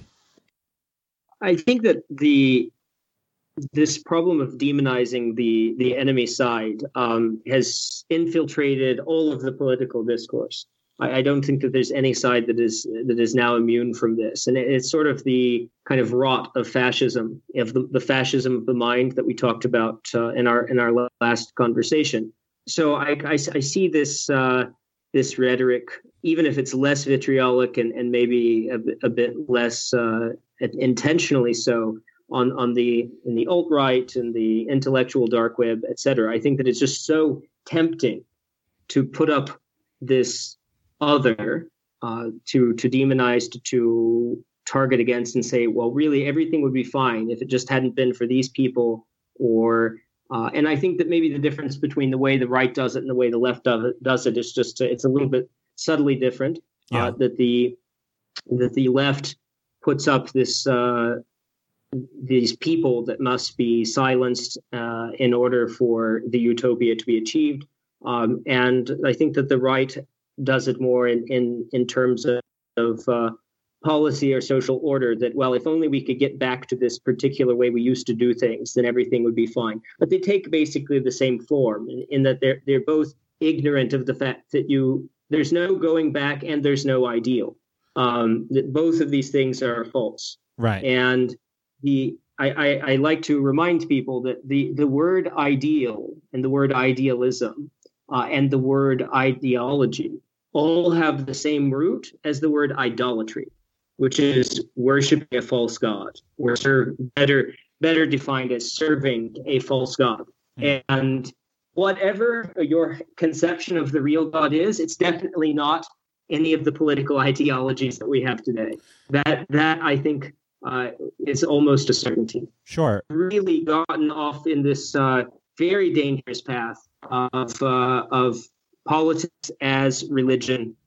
I think that the this problem of demonizing the the enemy side um, has infiltrated all of the political discourse. I, I don't think that there's any side that is that is now immune from this, and it, it's sort of the kind of rot of fascism, of the, the fascism of the mind that we talked about uh, in our in our last conversation. So I, I, I see this uh, this rhetoric, even if it's less vitriolic and, and maybe a, a bit less uh, intentionally so, on on the in the alt-right and the intellectual dark web, et cetera. I think that it's just so tempting to put up this other uh, to to demonize, to, to target against, and say, well, really, everything would be fine if it just hadn't been for these people. Or uh, and I think that maybe the difference between the way the right does it and the way the left does it, does it is just it's a little bit subtly different. Yeah. Uh, that the that the left puts up this uh, these people that must be silenced uh, in order for the utopia to be achieved, um, and I think that the right does it more in, in, in terms of, of uh, policy or social order, that, well, if only we could get back to this particular way we used to do things, then everything would be fine. But they take basically the same form in, in that they're they're both ignorant of the fact that you there's no going back and there's no ideal. Um, that both of these things are false. Right. And the I, I, I like to remind people that the, the word ideal and the word idealism uh, and the word ideology all have the same root as the word idolatry, which is worshiping a false god, or serve, better better defined as serving a false god. Mm. And whatever your conception of the real God is, it's definitely not any of the political ideologies that we have today. That that I think uh, is almost a certainty. Sure. Really gotten off in this uh, very dangerous path of uh, of politics as religion,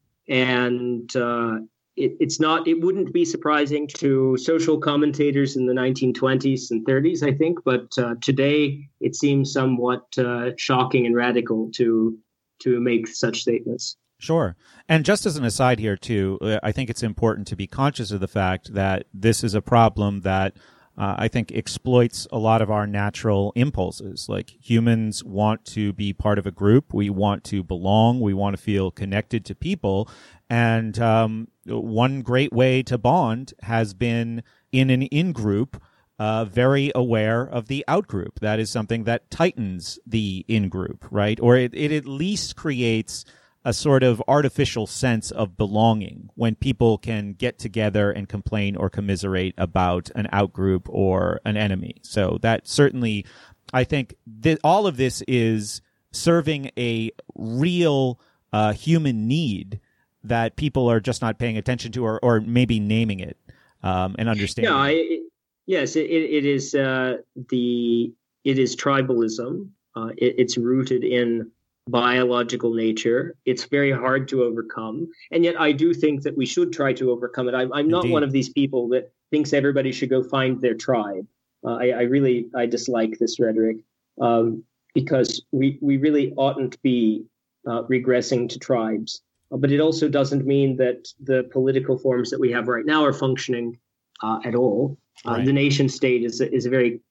and uh, it, it's not. It wouldn't be surprising to social commentators in the nineteen twenties and thirties, I think, but uh, today it seems somewhat uh, shocking and radical to to make such statements. Sure. And just as an aside here, too, I think it's important to be conscious of the fact that this is a problem that uh, I think exploits a lot of our natural impulses. Like, humans want to be part of a group. We want to belong. We want to feel connected to people. And um, one great way to bond has been in an in-group, uh, very aware of the out-group. That is something that tightens the in-group, right? Or it, it at least creates a sort of artificial sense of belonging when people can get together and complain or commiserate about an outgroup or an enemy. So that certainly, I think that all of this is serving a real uh, human need that people are just not paying attention to, or, or maybe naming it um, and understanding. Yeah, I, yes, it, it is uh, the it is tribalism. Uh, it, it's rooted in biological nature. It's very hard to overcome, and yet I do think that we should try to overcome it. I'm, I'm not Indeed. one of these people that thinks everybody should go find their tribe. Uh, I, I really I dislike this rhetoric um, because we we really oughtn't be uh, regressing to tribes. Uh, but it also doesn't mean that the political forms that we have right now are functioning uh, at all. Uh, Right. The nation state is a, is a very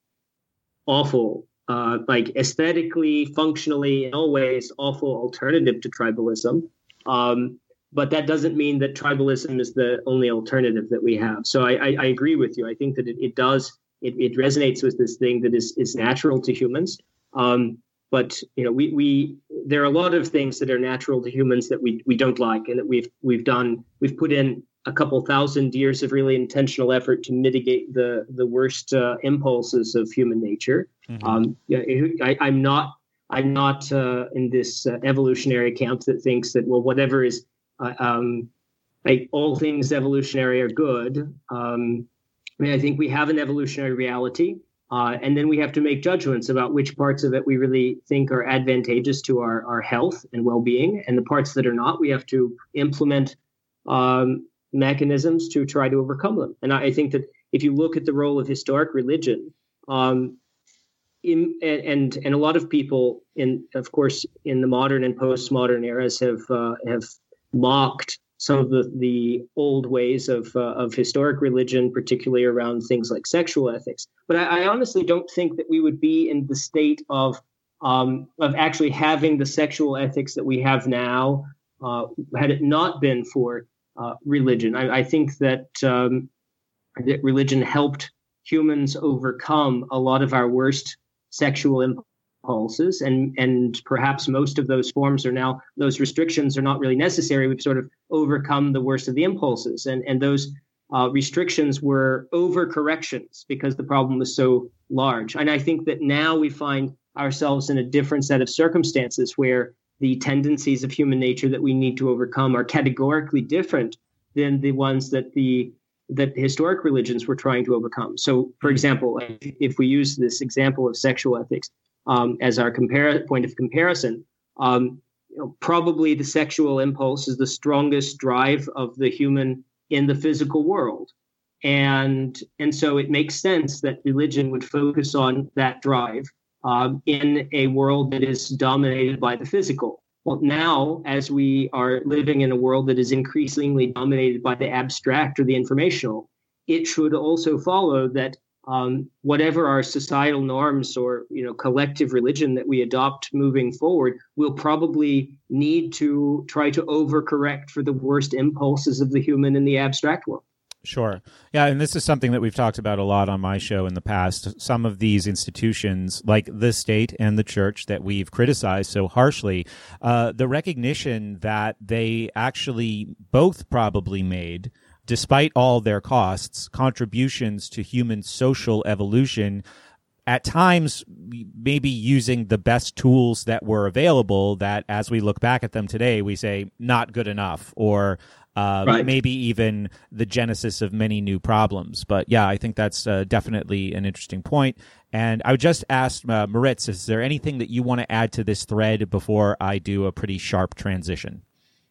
awful. Uh, like aesthetically, functionally, in all ways, awful alternative to tribalism. Um, but that doesn't mean that tribalism is the only alternative that we have. So I, I, I agree with you. I think that it, it does, it, it resonates with this thing that is, is natural to humans. Um, but you know, we, we there are a lot of things that are natural to humans that we we don't like, and that we've we've done we've put in a couple thousand years of really intentional effort to mitigate the the worst uh, impulses of human nature. Mhm. Um, yeah, I, I'm not I'm not uh, in this uh, evolutionary camp that thinks that, well, whatever is uh, um, like all things evolutionary are good. Um, I mean, I think we have an evolutionary reality, uh, and then we have to make judgments about which parts of it we really think are advantageous to our, our health and well-being, and the parts that are not, we have to implement um, mechanisms to try to overcome them. And I, I think that if you look at the role of historic religion, um, in, and and a lot of people, in of course, in the modern and postmodern eras, have uh, have mocked some of the, the old ways of uh, of historic religion, particularly around things like sexual ethics. But I, I honestly don't think that we would be in the state of um, of actually having the sexual ethics that we have now uh, had it not been for uh, religion. I, I think that um, that religion helped humans overcome a lot of our worst sexual impulses, and and perhaps most of those forms are now, those restrictions are not really necessary. We've sort of overcome the worst of the impulses, and and those uh, restrictions were overcorrections because the problem was so large. And I think that now we find ourselves in a different set of circumstances where the tendencies of human nature that we need to overcome are categorically different than the ones that the that historic religions were trying to overcome. So, for example, if we use this example of sexual ethics um, as our compare- point of comparison, um, you know, probably the sexual impulse is the strongest drive of the human in the physical world. And, and so it makes sense that religion would focus on that drive um, in a world that is dominated by the physical. Well, now, as we are living in a world that is increasingly dominated by the abstract or the informational, it should also follow that um, whatever our societal norms or, you know, collective religion that we adopt moving forward, we'll probably need to try to overcorrect for the worst impulses of the human in the abstract world. Sure. Yeah, and this is something that we've talked about a lot on my show in the past. Some of these institutions, like the state and the church that we've criticized so harshly, uh, the recognition that they actually both probably made, despite all their costs, contributions to human social evolution, at times maybe using the best tools that were available that, as we look back at them today, we say not good enough, or Uh, right. maybe even the genesis of many new problems. But yeah, I think that's uh, definitely an interesting point. And I would just ask uh, Moritz, is there anything that you want to add to this thread before I do a pretty sharp transition?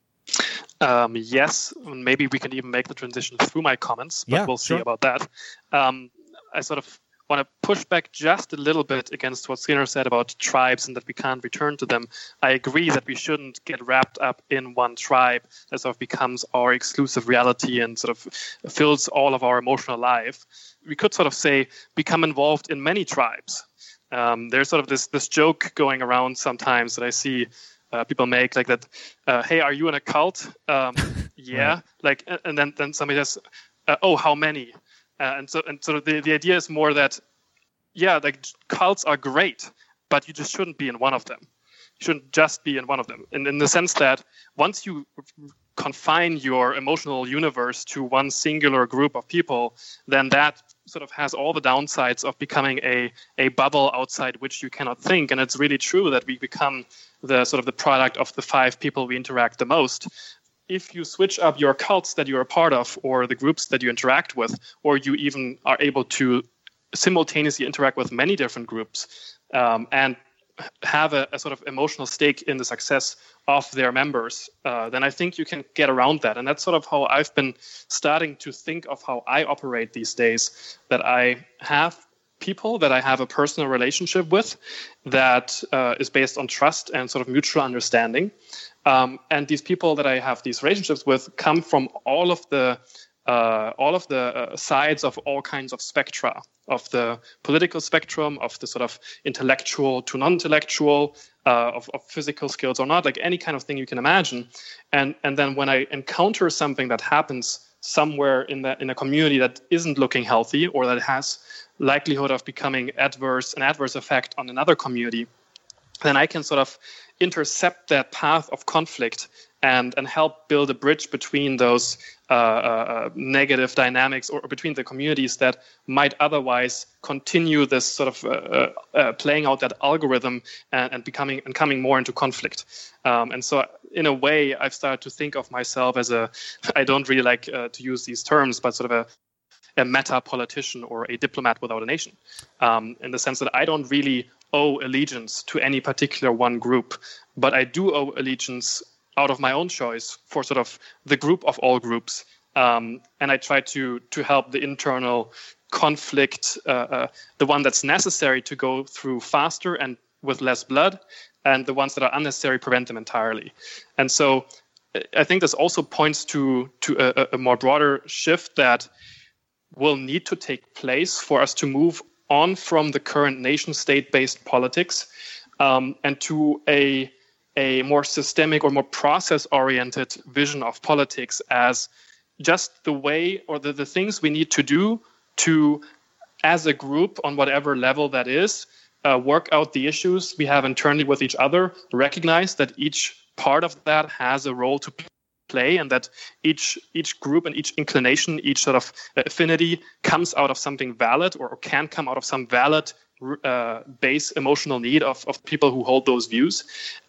Um, yes, maybe we can even make the transition through my comments, but Yeah, we'll see sure. about that. Um, I sort of want to push back just a little bit against what Skinner said about tribes and that we can't return to them. I agree that we shouldn't get wrapped up in one tribe that sort of becomes our exclusive reality and sort of fills all of our emotional life. We could sort of say become involved in many tribes. Um, there's sort of this this joke going around sometimes that I see uh, people make, like that, uh, hey, are you in a cult? Um, yeah. Right. Like, and then, then somebody says, uh, oh, how many? Uh, and so, and so the, the idea is more that, yeah, like cults are great, but you just shouldn't be in one of them. you shouldn't just be in one of them. And in the sense that once you confine your emotional universe to one singular group of people, then that sort of has all the downsides of becoming a, a bubble outside which you cannot think. And it's really true that we become the sort of the product of the five people we interact the most. If you switch up your cults that you're a part of, or the groups that you interact with, or you even are able to simultaneously interact with many different groups um, and have a, a sort of emotional stake in the success of their members, uh, then I think you can get around that. And that's sort of how I've been starting to think of how I operate these days, that I have people that I have a personal relationship with that uh, is based on trust and sort of mutual understanding. Um, and these people that I have these relationships with come from all of the uh, all of the uh, sides of all kinds of spectra, of the political spectrum, of the sort of intellectual to non-intellectual, uh, of, of physical skills or not, like any kind of thing you can imagine. And and then when I encounter something that happens somewhere in the in a community that isn't looking healthy, or that has likelihood of becoming adverse, an adverse effect on another community, then I can sort of intercept that path of conflict and and help build a bridge between those uh, uh, negative dynamics, or between the communities that might otherwise continue this sort of uh, uh, playing out that algorithm and, and becoming and coming more into conflict. Um, and so, in a way, I've started to think of myself as a, I don't really like uh, to use these terms, but sort of a, a meta politician or a diplomat without a nation, um, in the sense that I don't really owe allegiance to any particular one group, but I do owe allegiance out of my own choice for sort of the group of all groups. Um, and I try to to help the internal conflict, uh, uh, the one that's necessary to go through faster and with less blood, and the ones that are unnecessary, prevent them entirely. And so I think this also points to, to a, a more broader shift that will need to take place for us to move on from the current nation-state-based politics um, and to a a more systemic or more process-oriented vision of politics as just the way or the, the things we need to do to, as a group on whatever level that is, uh, work out the issues we have internally with each other, recognize that each part of that has a role to play, and that each each group and each inclination, each sort of affinity comes out of something valid, or can come out of some valid uh, base emotional need of, of people who hold those views.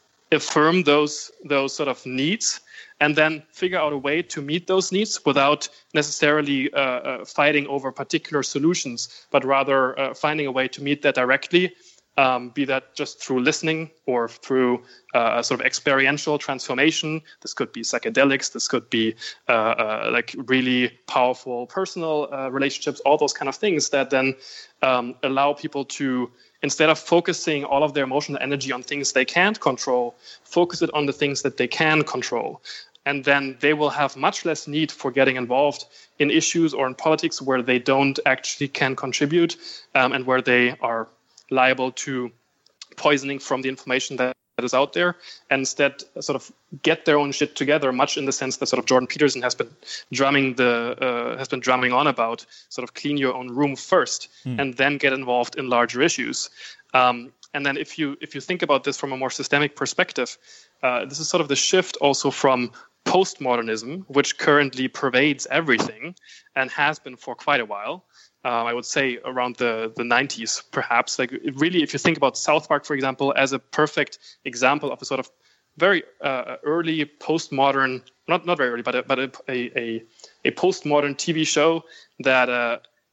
Affirm those those sort of needs, and then figure out a way to meet those needs without necessarily uh, uh, fighting over particular solutions, but rather uh, finding a way to meet that directly, um, be that just through listening or through uh, a sort of experiential transformation. This could be psychedelics, this could be uh, uh, like really powerful personal uh, relationships, all those kind of things that then um, allow people to, instead of focusing all of their emotional energy on things they can't control, focus it on the things that they can control. And then they will have much less need for getting involved in issues or in politics where they don't actually can contribute, um, and where they are liable to poisoning from the information that is out there, and instead sort of get their own shit together, much in the sense that sort of Jordan Peterson has been drumming the uh, has been drumming on about, sort of clean your own room first, mm. and then get involved in larger issues. Um, and then if you if you think about this from a more systemic perspective, uh, this is sort of the shift also from postmodernism, which currently pervades everything and has been for quite a while. Um, I would say around the, the nineties, perhaps. Like really, if you think about South Park, for example, as a perfect example of a sort of very uh, early postmodern, not not very early, but a, but a a, a postmodern T V show that uh,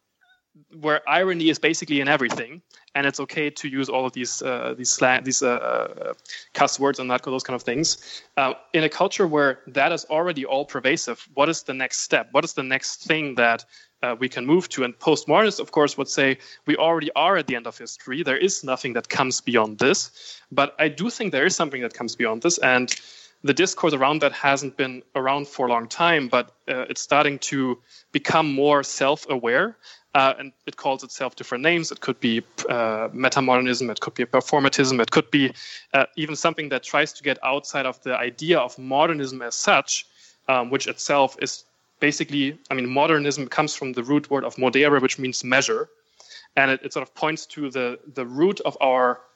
where irony is basically in everything, and it's okay to use all of these uh, these slang, these uh, uh, cuss words and that those kind of things. Uh, in a culture where that is already all pervasive, what is the next step? What is the next thing that Uh, we can move to? And postmodernists, of course, would say we already are at the end of history. There is nothing that comes beyond this. But I do think there is something that comes beyond this. And the discourse around that hasn't been around for a long time, but uh, it's starting to become more self-aware. Uh, and it calls itself different names. It could be uh, metamodernism. It could be performatism. It could be uh, even something that tries to get outside of the idea of modernism as such, um, which itself is basically, I mean, modernism comes from the root word of modere, which means measure. And it, it sort of points to the, the root of our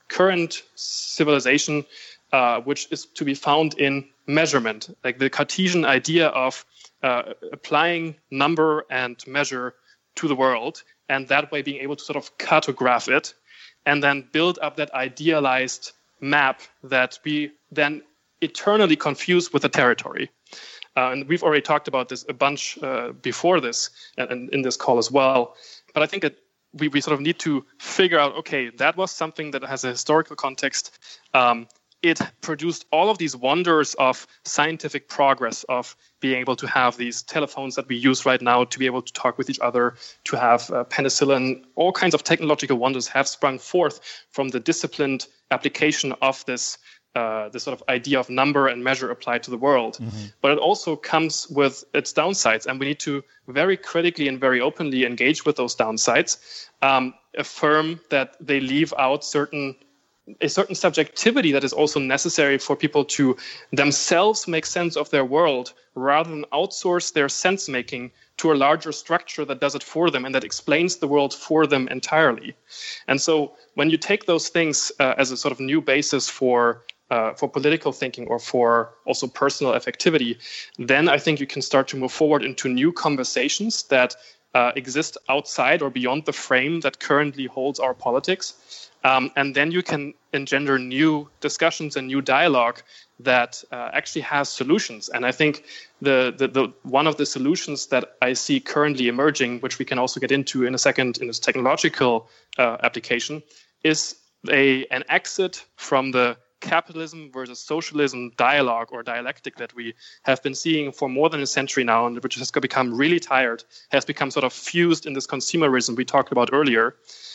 current civilization, uh, which is to be found in measurement, like the Cartesian idea of uh, applying number and measure to the world, and that way being able to sort of cartograph it and then build up that idealized map that we then eternally confuse with the territory. Uh, and we've already talked about this a bunch uh, before this and, and in this call as well. But I think that we, we sort of need to figure out, okay, that was something that has a historical context. Um, it produced all of these wonders of scientific progress, of being able to have these telephones that we use right now to be able to talk with each other, to have uh, penicillin. All kinds of technological wonders have sprung forth from the disciplined application of this uh, this sort of idea of number and measure applied to the world. Mm-hmm. But it also comes with its downsides, and we need to very critically and very openly engage with those downsides, um, affirm that they leave out certain a certain subjectivity that is also necessary for people to themselves make sense of their world rather than outsource their sense making to a larger structure that does it for them and that explains the world for them entirely. And so when you take those things uh, as a sort of new basis for uh, for political thinking or for also personal effectivity, then I think you can start to move forward into new conversations that uh, exist outside or beyond the frame that currently holds our politics. Um, and then you can engender new discussions and new dialogue that uh, actually has solutions. And I think the, the the one of the solutions that I see currently emerging, which we can also get into in a second in this technological uh, application, is a an exit from the capitalism versus socialism dialogue or dialectic that we have been seeing for more than a century now, and which has become really tired, has become sort of fused in this consumerism we talked about earlier.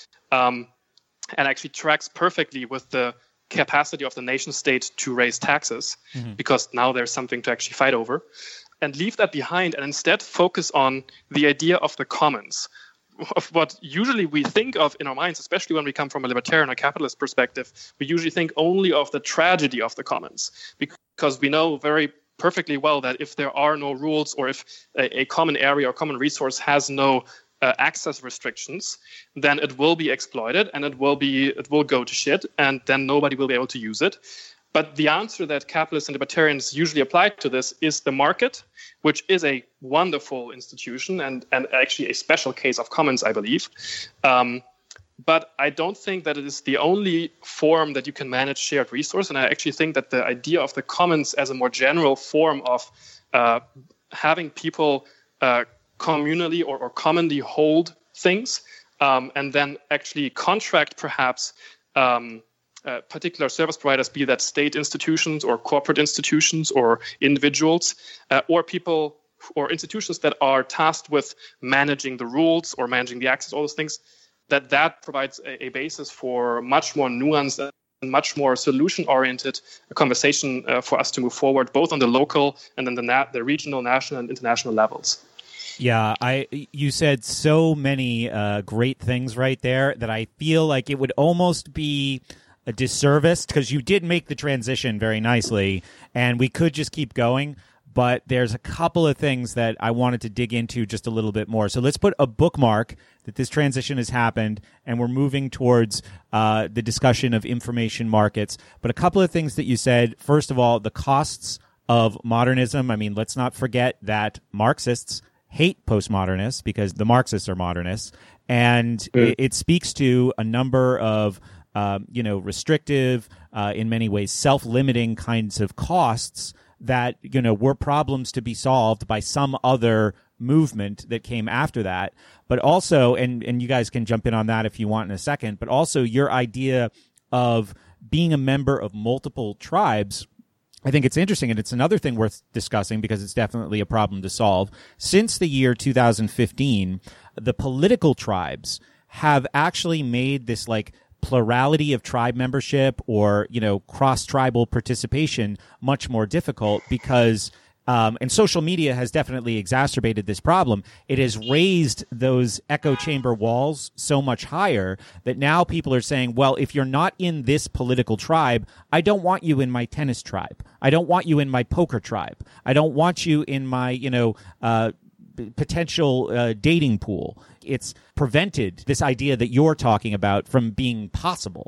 Um, and actually tracks perfectly with the capacity of the nation state to raise taxes, mm-hmm. because now there's something to actually fight over, and leave that behind and instead focus on the idea of the commons, of what usually we think of in our minds, especially when we come from a libertarian or capitalist perspective. We usually think only of the tragedy of the commons, because we know very perfectly well that if there are no rules or if a, a common area or common resource has no Uh, access restrictions, then it will be exploited and it will be it will go to shit, and then nobody will be able to use it. But the answer that capitalists and libertarians usually apply to this is the market, which is a wonderful institution and, and actually a special case of commons, I believe. Um, but I don't think that it is the only form that you can manage shared resource. And I actually think that the idea of the commons as a more general form of uh, having people uh, communally or, or commonly hold things, um, and then actually contract perhaps um, uh, particular service providers, be that state institutions or corporate institutions or individuals, uh, or people or institutions that are tasked with managing the rules or managing the access, all those things, that that provides a, a basis for much more nuanced and much more solution-oriented conversation uh, for us to move forward, both on the local and then the, na- the regional, national, and international levels. Yeah, I you said so many uh, great things right there that I feel like it would almost be a disservice, because you did make the transition very nicely, and we could just keep going, but there's a couple of things that I wanted to dig into just a little bit more. So let's put a bookmark that this transition has happened, and we're moving towards uh, the discussion of information markets. But a couple of things that you said. First of all, the costs of modernism. I mean, let's not forget that Marxists hate postmodernists because the Marxists are modernists, and mm. it, it speaks to a number of um, you know restrictive, uh, in many ways self-limiting kinds of costs that you know were problems to be solved by some other movement that came after that. But also, and and you guys can jump in on that if you want in a second, but also your idea of being a member of multiple tribes, I think it's interesting, and it's another thing worth discussing because it's definitely a problem to solve. Since the year two thousand fifteen, the political tribes have actually made this like plurality of tribe membership or, you know, cross-tribal participation much more difficult because Um, and social media has definitely exacerbated this problem. It has raised those echo chamber walls so much higher that now people are saying, well, if you're not in this political tribe, I don't want you in my tennis tribe. I don't want you in my poker tribe. I don't want you in my, you know, uh, potential uh, dating pool. It's prevented this idea that you're talking about from being possible.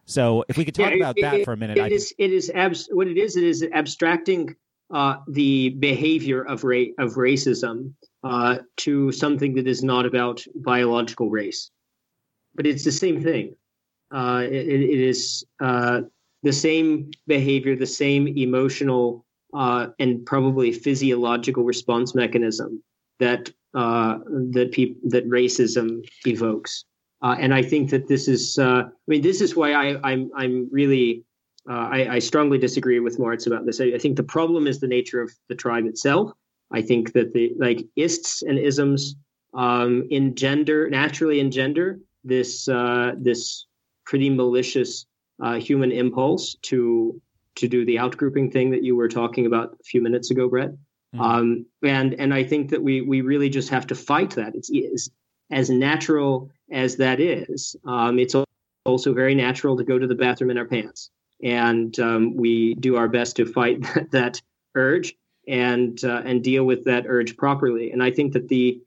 So if we could talk Yeah, about it, that it, for a minute. It I is, it is abs- what it is, it is abstracting uh, the behavior of, ra- of racism uh, to something that is not about biological race. But it's the same thing. Uh, it, it is uh, the same behavior, the same emotional uh, and probably physiological response mechanism that uh, that peop- that racism evokes. Uh, and I think that this is, uh, I mean, this is why I, I'm, I'm really, uh, I, I strongly disagree with Moritz about this. I, I think the problem is the nature of the tribe itself. I think that the, like, ists and isms um, engender, naturally engender this, uh, this pretty malicious uh, human impulse to, to do the outgrouping thing that you were talking about a few minutes ago, Brett. Mm-hmm. Um, and, and I think that we, we really just have to fight that. It's, it's as natural as that is, um, it's also very natural to go to the bathroom in our pants. And um, we do our best to fight that, that urge and uh, and deal with that urge properly. And I think that the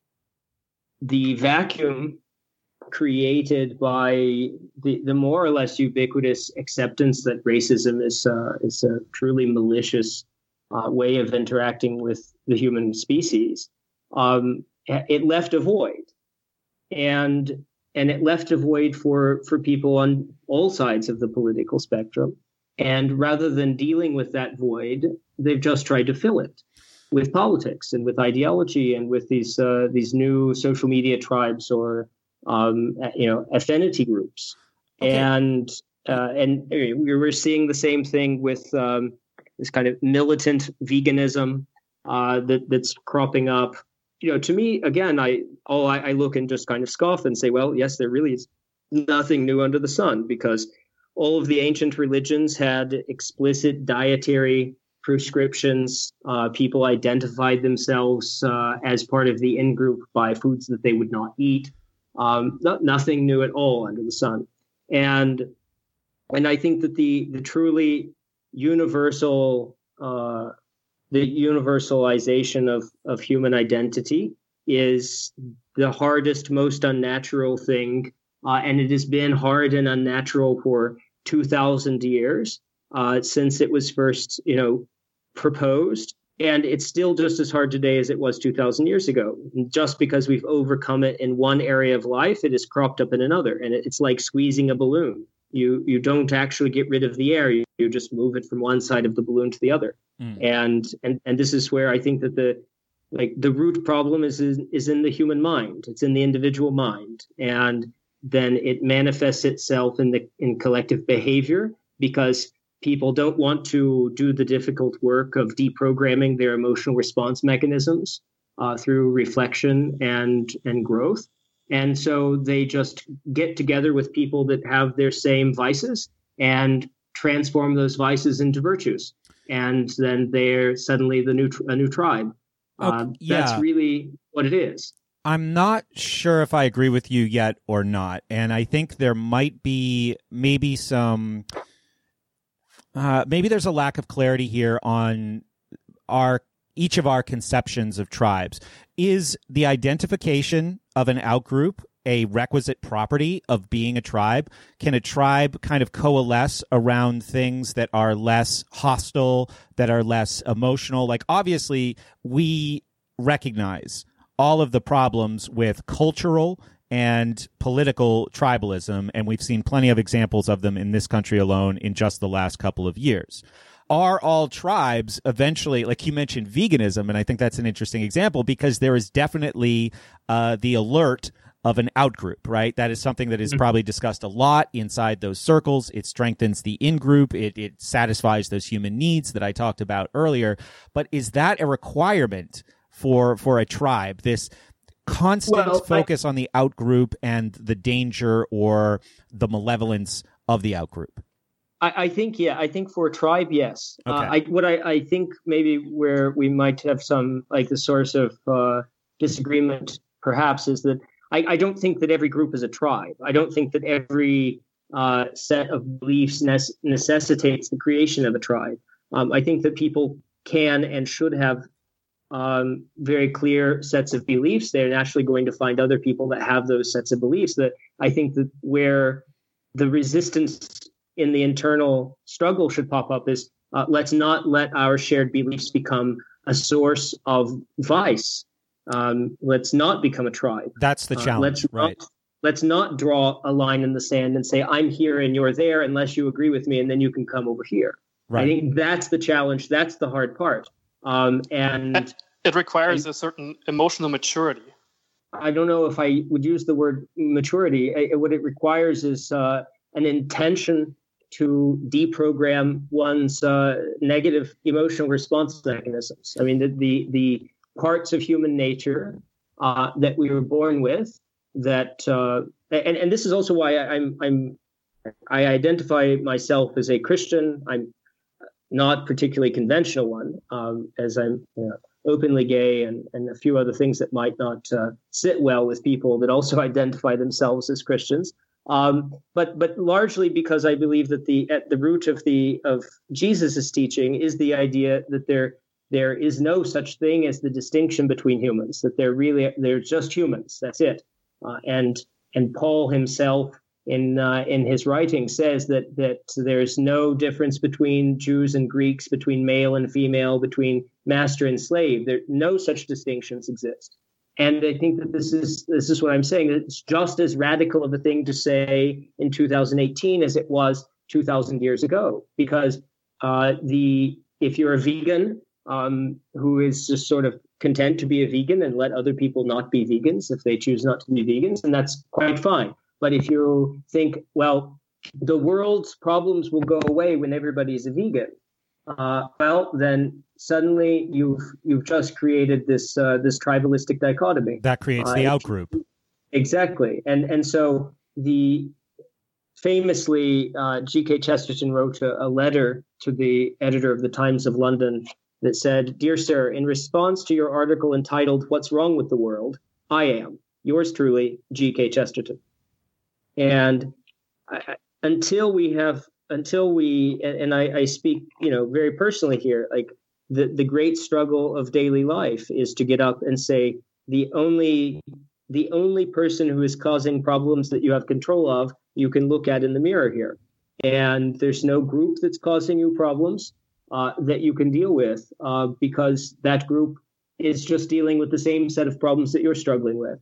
the vacuum created by the, the more or less ubiquitous acceptance that racism is, uh, is a truly malicious uh, way of interacting with the human species, um, it left a void. And and it left a void for, for people on all sides of the political spectrum. And rather than dealing with that void, they've just tried to fill it with politics and with ideology and with these uh, these new social media tribes or um, you know affinity groups. Okay. And uh, and we were seeing the same thing with um, this kind of militant veganism uh, that that's cropping up. You know, to me, again, I all I, I look and just kind of scoff and say, well, yes, there really is nothing new under the sun, because all of the ancient religions had explicit dietary prescriptions. Uh, people identified themselves uh, as part of the in-group by foods that they would not eat. Um, not, nothing new at all under the sun. And and I think that the the truly universal uh, the universalization of, of human identity is the hardest, most unnatural thing. Uh, and it has been hard and unnatural for two thousand years uh, since it was first, you know, proposed. And it's still just as hard today as it was two thousand years ago. And just because we've overcome it in one area of life, it is cropped up in another. And it's like squeezing a balloon. You you don't actually get rid of the air. You, you just move it from one side of the balloon to the other. Mm. And and and this is where I think that the like the root problem is, is is in the human mind. It's in the individual mind, and then it manifests itself in the in collective behavior, because people don't want to do the difficult work of deprogramming their emotional response mechanisms uh, through reflection and and growth. And so they just get together with people that have their same vices and transform those vices into virtues. And then they're suddenly the new a new tribe. Okay, uh, yeah. That's really what it is. I'm not sure if I agree with you yet or not. And I think there might be maybe some, uh, maybe there's a lack of clarity here on our each of our conceptions of tribes. Is the identification of an outgroup a requisite property of being a tribe? Can a tribe kind of coalesce around things that are less hostile, that are less emotional? Like, obviously, we recognize all of the problems with cultural and political tribalism, and we've seen plenty of examples of them in this country alone in just the last couple of years. Are all tribes eventually, like you mentioned, veganism, and I think that's an interesting example, because there is definitely uh, the alert of an outgroup, right? That is something that is probably discussed a lot inside those circles. It strengthens the in-group. It, it satisfies those human needs that I talked about earlier. But is that a requirement for for a tribe, this constant well, focus I, on the outgroup and the danger or the malevolence of the outgroup? I, I think, yeah, I think for a tribe, yes. Okay. Uh, I, what I, I think maybe where we might have some, like, the source of uh, disagreement, perhaps, is that I, I don't think that every group is a tribe. I don't think that every uh, set of beliefs nece- necessitates the creation of a tribe. Um, I think that people can and should have um, very clear sets of beliefs. They're naturally going to find other people that have those sets of beliefs. That I think that where the resistance in the internal struggle should pop up is uh, let's not let our shared beliefs become a source of vice. Um, let's not become a tribe. That's the challenge, uh, let's right? Not, let's not draw a line in the sand and say, I'm here and you're there unless you agree with me, and then you can come over here. Right. I think that's the challenge. That's the hard part. Um, and it requires and, a certain emotional maturity. I don't know if I would use the word maturity. I, what it requires is uh, an intention to deprogram one's uh, negative emotional response mechanisms. I mean, the the, the parts of human nature uh, that we were born with, that uh, and and this is also why I, I'm I'm I identify myself as a Christian. I'm not particularly conventional one, um, as I'm you know, openly gay and, and a few other things that might not uh, sit well with people that also identify themselves as Christians. Um, but but largely because I believe that the at the root of the of Jesus's teaching is the idea that there there is no such thing as the distinction between humans, that they're really they're just humans. That's it. Uh, and and Paul himself in uh, in his writing says that that there's no difference between Jews and Greeks, between male and female, between master and slave. There no such distinctions exist. And I think that this is this is what I'm saying. It's just as radical of a thing to say in two thousand eighteen as it was two thousand years ago. Because uh, the if you're a vegan um, who is just sort of content to be a vegan and let other people not be vegans if they choose not to be vegans, and that's quite fine. But if you think, well, the world's problems will go away when everybody is a vegan, uh, well, then suddenly you've you've just created this uh, this tribalistic dichotomy that creates the uh, outgroup. Exactly, and and so the famously uh, G K Chesterton wrote a, a letter to the editor of the Times of London that said, "Dear sir, in response to your article entitled 'What's Wrong with the World?' I am yours truly, G K Chesterton." And I, until we have, until we, and I, I speak, you know, very personally here, like the, the great struggle of daily life is to get up and say, the only, the only person who is causing problems that you have control of, you can look at in the mirror here. And there's no group that's causing you problems uh, that you can deal with uh, because that group is just dealing with the same set of problems that you're struggling with.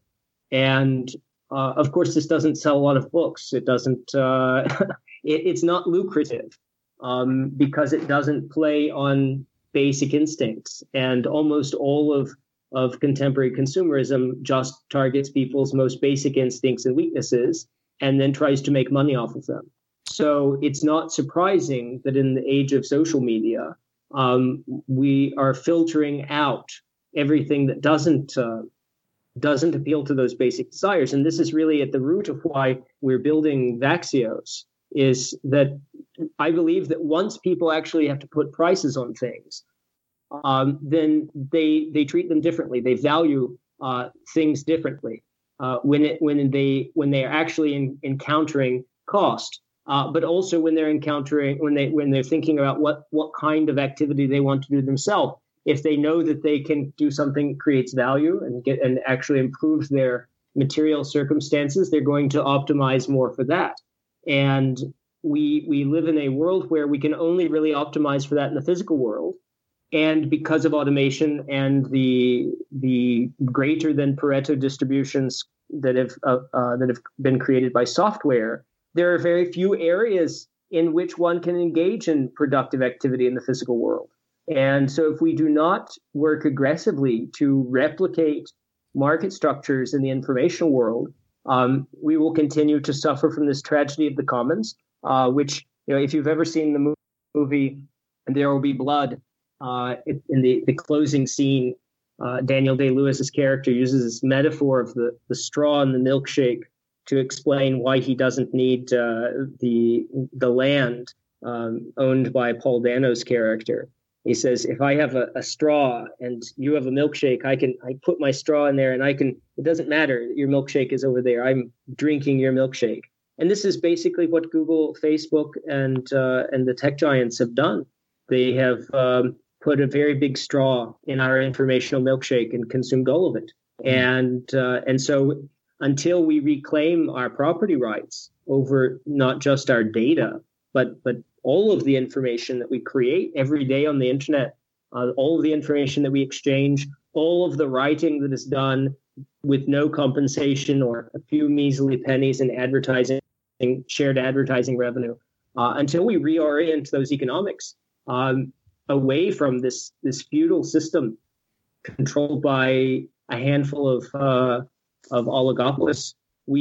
And Uh, of course, this doesn't sell a lot of books. It doesn't. Uh, it, it's not lucrative um, because it doesn't play on basic instincts, and almost all of of contemporary consumerism just targets people's most basic instincts and weaknesses, and then tries to make money off of them. So it's not surprising that in the age of social media, um, we are filtering out everything that doesn't. Uh, doesn't appeal to those basic desires. And this is really at the root of why we're building Vaxios, is that I believe that once people actually have to put prices on things, um, then they they treat them differently. They value uh, things differently uh, when it when they when they are actually in, encountering cost, uh, but also when they're encountering when they when they're thinking about what what kind of activity they want to do themselves. If they know that they can do something that creates value and get and actually improves their material circumstances, they're going to optimize more for that. And we we live in a world where we can only really optimize for that in the physical world. And because of automation and the the greater than Pareto distributions that have uh, uh, that have been created by software, there are very few areas in which one can engage in productive activity in the physical world. And so if we do not work aggressively to replicate market structures in the information world, um, we will continue to suffer from this tragedy of the commons, uh, which, you know, if you've ever seen the movie There Will Be Blood, uh, in the, the closing scene, uh, Daniel Day-Lewis's character uses this metaphor of the, the straw in the milkshake to explain why he doesn't need uh, the, the land um, owned by Paul Dano's character. He says, if I have a, a straw and you have a milkshake, I can I put my straw in there and I can, it doesn't matter. Your milkshake is over there. I'm drinking your milkshake. And this is basically what Google, Facebook, and uh, and the tech giants have done. They have um, put a very big straw in our informational milkshake and consumed all of it. And uh, and so until we reclaim our property rights over not just our data, but but all of the information that we create every day on the internet, uh, all of the information that we exchange, all of the writing that is done with no compensation or a few measly pennies in advertising, shared advertising revenue, uh, until we reorient those economics um, away from this this feudal system controlled by a handful of uh, of oligopolists,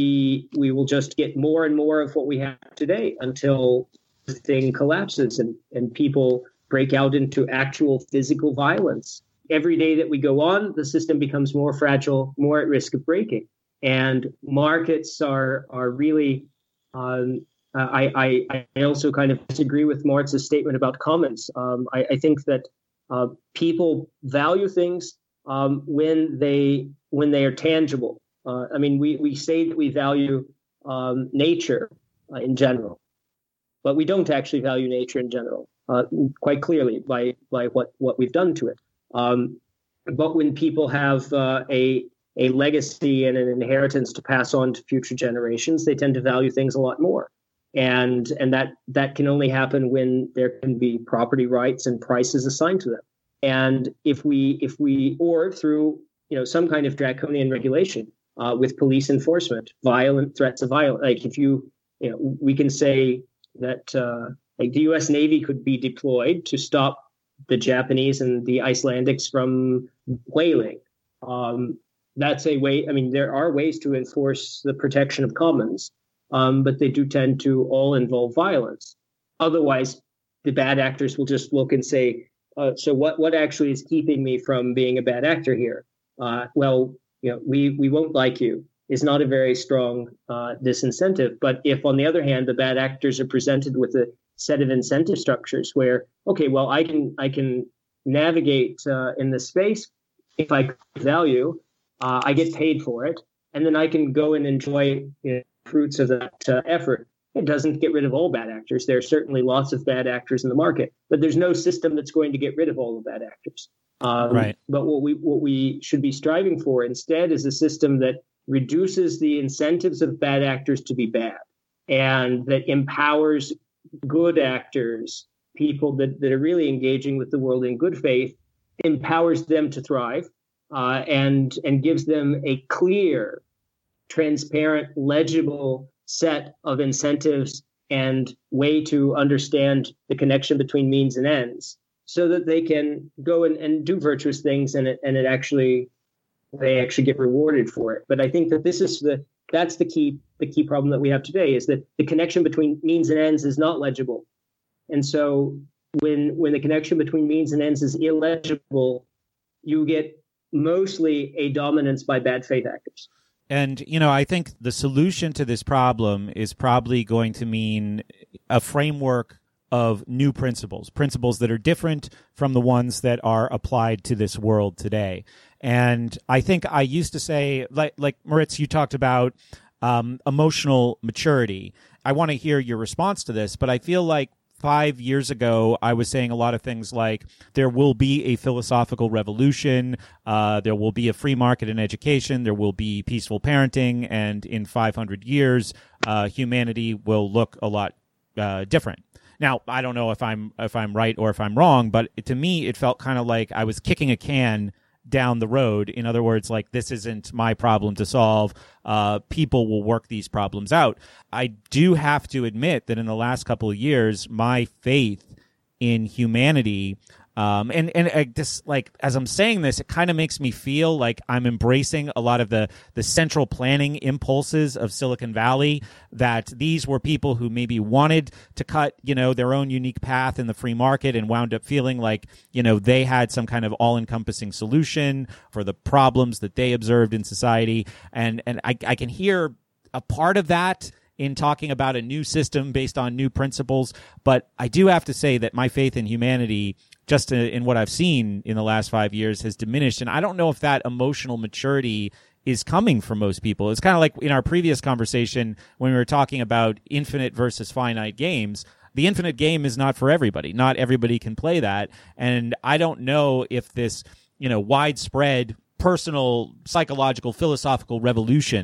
we we will just get more and more of what we have today until the thing collapses and, and people break out into actual physical violence. Every day that we go on, the system becomes more fragile, more at risk of breaking. And markets are are really, um, I, I, I also kind of disagree with Moritz's statement about commons. Um, I, I think that uh, people value things um, when they when they are tangible. Uh, I mean, we, we say that we value um, nature uh, in general, but we don't actually value nature in general, uh, quite clearly by by what, what we've done to it. Um, but when people have uh, a a legacy and an inheritance to pass on to future generations, they tend to value things a lot more, and and that that can only happen when there can be property rights and prices assigned to them. And if we if we or through you know some kind of draconian regulation uh, with police enforcement, violent threats of violence, like if you you know we can say that uh, like the U S Navy could be deployed to stop the Japanese and the Icelandics from whaling. Um, that's a way. I mean, there are ways to enforce the protection of commons, um, but they do tend to all involve violence. Otherwise, the bad actors will just look and say, uh, "So what? What actually is keeping me from being a bad actor here?" Uh, well, you know, we we won't like you is not a very strong uh, disincentive. But if, on the other hand, the bad actors are presented with a set of incentive structures where, okay, well, I can I can navigate uh, in the space if I value, uh, I get paid for it, and then I can go and enjoy you know, fruits of that uh, effort. It doesn't get rid of all bad actors. There are certainly lots of bad actors in the market, but there's no system that's going to get rid of all the bad actors. Um, right. But what we what we should be striving for instead is a system that reduces the incentives of bad actors to be bad, and that empowers good actors, people that, that are really engaging with the world in good faith, empowers them to thrive, uh, and and gives them a clear, transparent, legible set of incentives and way to understand the connection between means and ends, so that they can go and, and do virtuous things, and it and it actually they actually get rewarded for it. But I think that this is the that's the key the key problem that we have today, is that the connection between means and ends is not legible. And so when when the connection between means and ends is illegible, you get mostly a dominance by bad faith actors. And, you know, I think the solution to this problem is probably going to mean a framework of new principles, principles that are different from the ones that are applied to this world today. And I think I used to say, like, like Moritz, you talked about um, emotional maturity. I want to hear your response to this, but I feel like five years ago, I was saying a lot of things like there will be a philosophical revolution, uh, there will be a free market in education, there will be peaceful parenting, and in five hundred years, uh, humanity will look a lot uh, different. Now, I don't know if I'm if I'm right or if I'm wrong, but to me, it felt kind of like I was kicking a can down the road. In other words, like, this isn't my problem to solve. Uh, people will work these problems out. I do have to admit that in the last couple of years, my faith in humanity, um, and, and uh, this, like, as I'm saying this, it kind of makes me feel like I'm embracing a lot of the, the central planning impulses of Silicon Valley, that these were people who maybe wanted to cut, you know, their own unique path in the free market and wound up feeling like, you know, they had some kind of all-encompassing solution for the problems that they observed in society. And, and I, I can hear a part of that in talking about a new system based on new principles. But I do have to say that my faith in humanity, just in what I've seen in the last five years, has diminished. And I don't know if that emotional maturity is coming from most people. It's kind of like in our previous conversation when we were talking about infinite versus finite games. The infinite game is not for everybody. Not everybody can play that. And I don't know if this, you know, widespread personal, psychological, philosophical revolution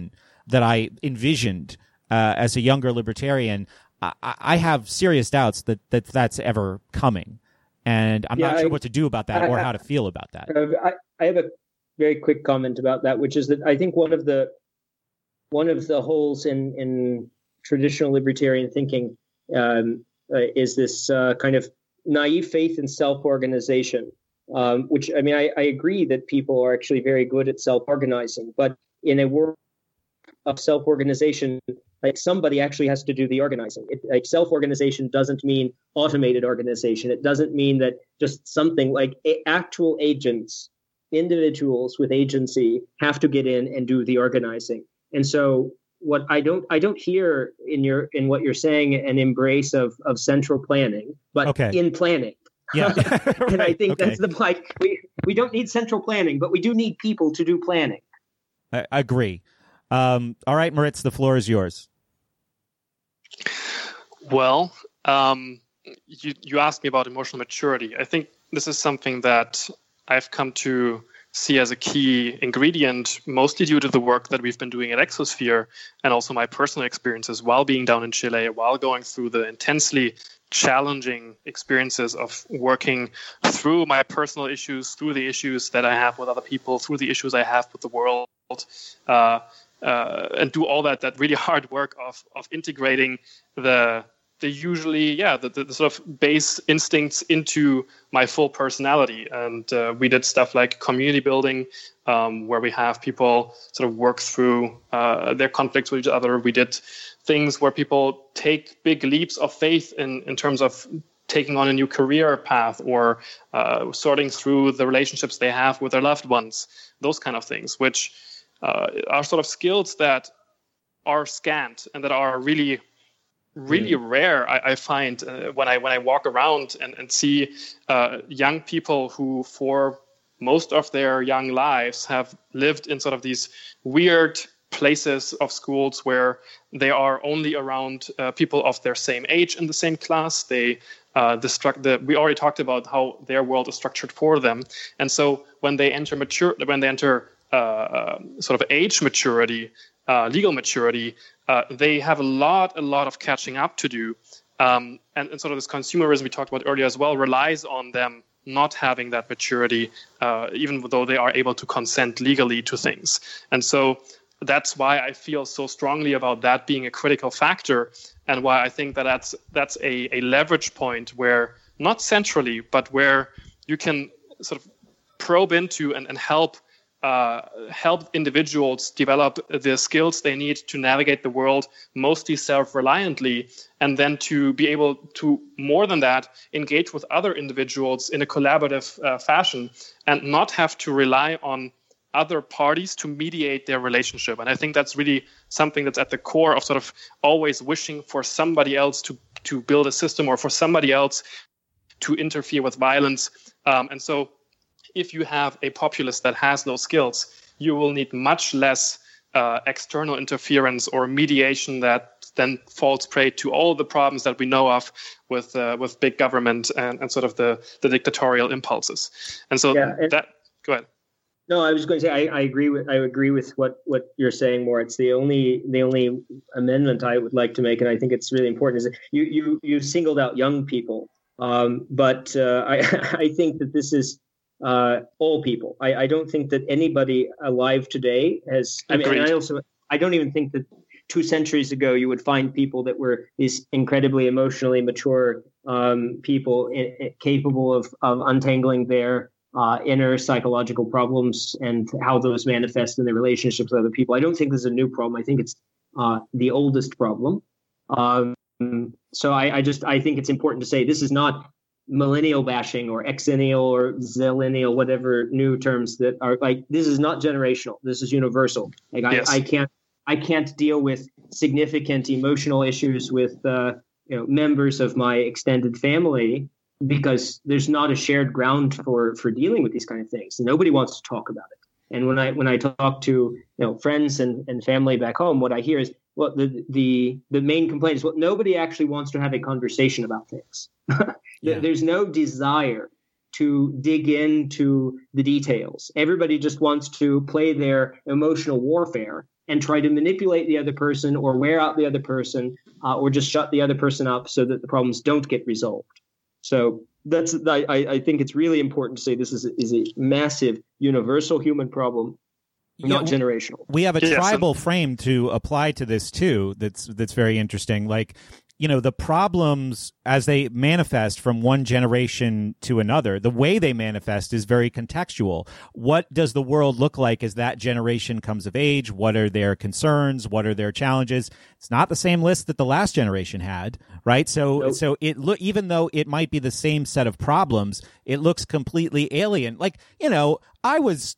that I envisioned uh, as a younger libertarian, I, I have serious doubts that, that that's ever coming. And I'm yeah, not sure I, what to do about that I, or I, how to feel about that. I, I have a very quick comment about that, which is that I think one of the one of the holes in, in traditional libertarian thinking um, uh, is this uh, kind of naive faith in self-organization, um, which, I mean, I, I agree that people are actually very good at self-organizing, but in a world of self-organization, like somebody actually has to do the organizing. It, like self-organization doesn't mean automated organization. It doesn't mean that just something like a, actual agents, individuals with agency have to get in and do the organizing. And so what I don't I don't hear in your in what you're saying an embrace of of central planning, but okay. in planning. Yeah. And right. I think okay. that's the like we we don't need central planning, but we do need people to do planning. I, I agree. Um, all right, Moritz, the floor is yours. Well, um, you you asked me about emotional maturity. I think this is something that I've come to see as a key ingredient, mostly due to the work that we've been doing at Exosphere and also my personal experiences while being down in Chile, while going through the intensely challenging experiences of working through my personal issues, through the issues that I have with other people, through the issues I have with the world, uh, uh, and do all that that really hard work of of integrating the the usually, yeah, the, the, the sort of base instincts into my full personality. And uh, we did stuff like community building, um, where we have people sort of work through uh, their conflicts with each other. We did things where people take big leaps of faith in, in terms of taking on a new career path or uh, sorting through the relationships they have with their loved ones, those kind of things, which uh, are sort of skills that are scant and that are really really mm. rare. I, I find uh, when I when I walk around and, and see uh, young people who for most of their young lives have lived in sort of these weird places of schools where they are only around uh, people of their same age in the same class. They uh, the, stru- the we already talked about how their world is structured for them, and so when they enter mature when they enter uh, uh, sort of age maturity, uh, legal maturity, uh, they have a lot a lot of catching up to do, um, and, and sort of this consumerism we talked about earlier as well relies on them not having that maturity, uh, even though they are able to consent legally to things, and so. That's why I feel so strongly about that being a critical factor, and why I think that that's that's a, a leverage point where not centrally, but where you can sort of probe into and, and help uh, help individuals develop the skills they need to navigate the world mostly self-reliantly, and then to be able to, more than that, engage with other individuals in a collaborative uh, fashion and not have to rely on other parties to mediate their relationship. And I think that's really something that's at the core of sort of always wishing for somebody else to, to build a system or for somebody else to interfere with violence. Um, and so if you have a populace that has those skills, you will need much less uh, external interference or mediation that then falls prey to all the problems that we know of with uh, with big government and, and sort of the, the dictatorial impulses. And so yeah, and- that, go ahead. No, I was going to say I, I agree with I agree with what, what you're saying, Moritz. The only the only amendment I would like to make, and I think it's really important, is that you you you singled out young people, um, but uh, I I think that this is uh, all people. I, I don't think that anybody alive today has. I mean, and I also I don't even think that two centuries ago you would find people that were these incredibly emotionally mature um, people in, in, capable of of untangling their Uh, inner psychological problems and how those manifest in their relationships with other people. I don't think this is a new problem. I think it's uh, the oldest problem. Um, so I, I just I think it's important to say this is not millennial bashing or exennial or zillennial, whatever new terms that are like. This is not generational. This is universal. Like I, yes. I can't I can't deal with significant emotional issues with uh, you know members of my extended family, because there's not a shared ground for, for dealing with these kind of things. Nobody wants to talk about it. And when I when I talk to you know friends and, and family back home, what I hear is, well, the the the main complaint is, well, nobody actually wants to have a conversation about things. yeah. There's no desire to dig into the details. Everybody just wants to play their emotional warfare and try to manipulate the other person or wear out the other person uh, or just shut the other person up so that the problems don't get resolved. So that's I, I think it's really important to say this is a, is a massive universal human problem, not yeah, generational. We have a yes. tribal frame to apply to this too. That's that's very interesting. Like, you know, the problems as they manifest from one generation to another, the way they manifest is very contextual. What does the world look like as that generation comes of age? What are their concerns? What are their challenges? It's not the same list that the last generation had, right? So, nope. so it look even though it might be the same set of problems, it looks completely alien. Like, you know, I was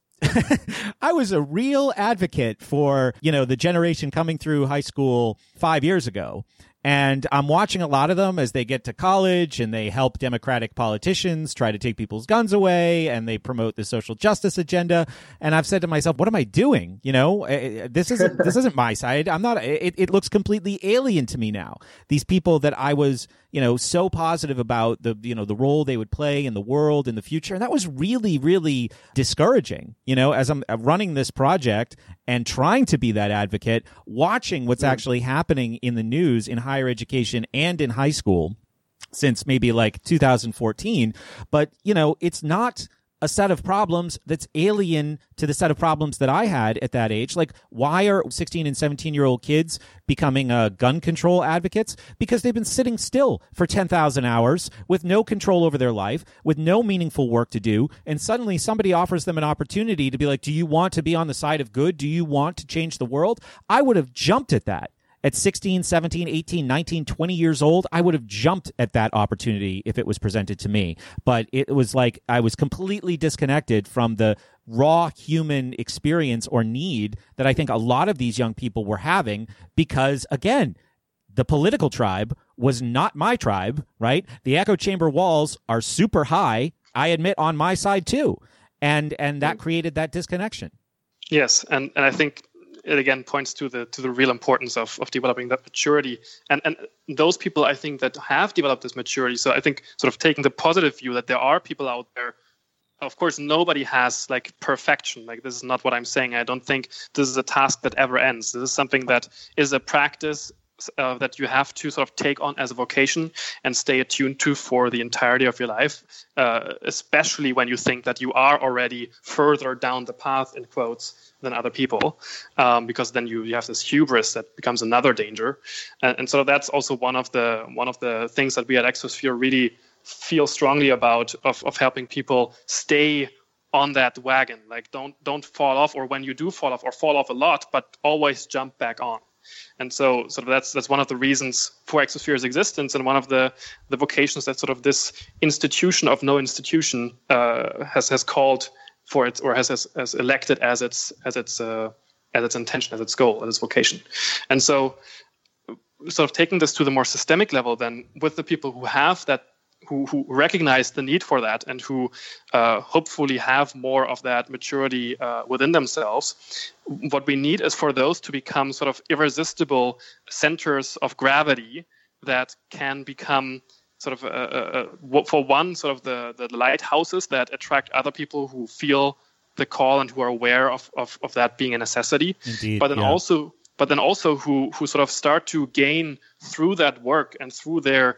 I was a real advocate for, you know, the generation coming through high school five years ago. And I'm watching a lot of them as they get to college and they help Democratic politicians try to take people's guns away and they promote the social justice agenda. And I've said to myself, what am I doing? You know, this isn't, this isn't my side. I'm not, it, it looks completely alien to me now. These people that I was, you know, so positive about the, you know, the role they would play in the world in the future. And that was really, really discouraging, you know, as I'm running this project and trying to be that advocate, watching what's actually happening in the news in higher education and in high school since maybe like two thousand fourteen. But, you know, it's not a set of problems that's alien to the set of problems that I had at that age. Like, why are sixteen and seventeen year old kids becoming uh, gun control advocates? Because they've been sitting still for ten thousand hours with no control over their life, with no meaningful work to do. And suddenly somebody offers them an opportunity to be like, do you want to be on the side of good? Do you want to change the world? I would have jumped at that. At sixteen, seventeen, eighteen, nineteen, twenty years old, I would have jumped at that opportunity if it was presented to me. But it was like I was completely disconnected from the raw human experience or need that I think a lot of these young people were having because, again, the political tribe was not my tribe, right? The echo chamber walls are super high, I admit, on my side too. And and that created that disconnection. Yes, and, and I think it again points to the to the real importance of, of developing that maturity. And and those people, I think, that have developed this maturity. So I think sort of taking the positive view that there are people out there. Of course, nobody has like perfection. Like, this is not what I'm saying. I don't think this is a task that ever ends. This is something that is a practice uh, that you have to sort of take on as a vocation and stay attuned to for the entirety of your life, uh, especially when you think that you are already further down the path, in quotes, than other people, um, because then you, you have this hubris that becomes another danger. And, and so that's also one of the one of the things that we at Exosphere really feel strongly about, of, of helping people stay on that wagon. Like, don't don't fall off, or when you do fall off, or fall off a lot, but always jump back on. And so sort of that's that's one of the reasons for Exosphere's existence, and one of the, the vocations that sort of this institution of no institution uh, has has called for it, or has, has has elected as its as its uh, as its intention, as its goal, as its vocation. And so, sort of taking this to the more systemic level, then, with the people who have that, who who recognize the need for that, and who uh, hopefully have more of that maturity uh, within themselves, what we need is for those to become sort of irresistible centers of gravity that can become sort of, uh, uh, for one, sort of the, the lighthouses that attract other people who feel the call and who are aware of, of, of that being a necessity. Indeed, but then yeah. also, but then also who who sort of start to gain through that work and through their,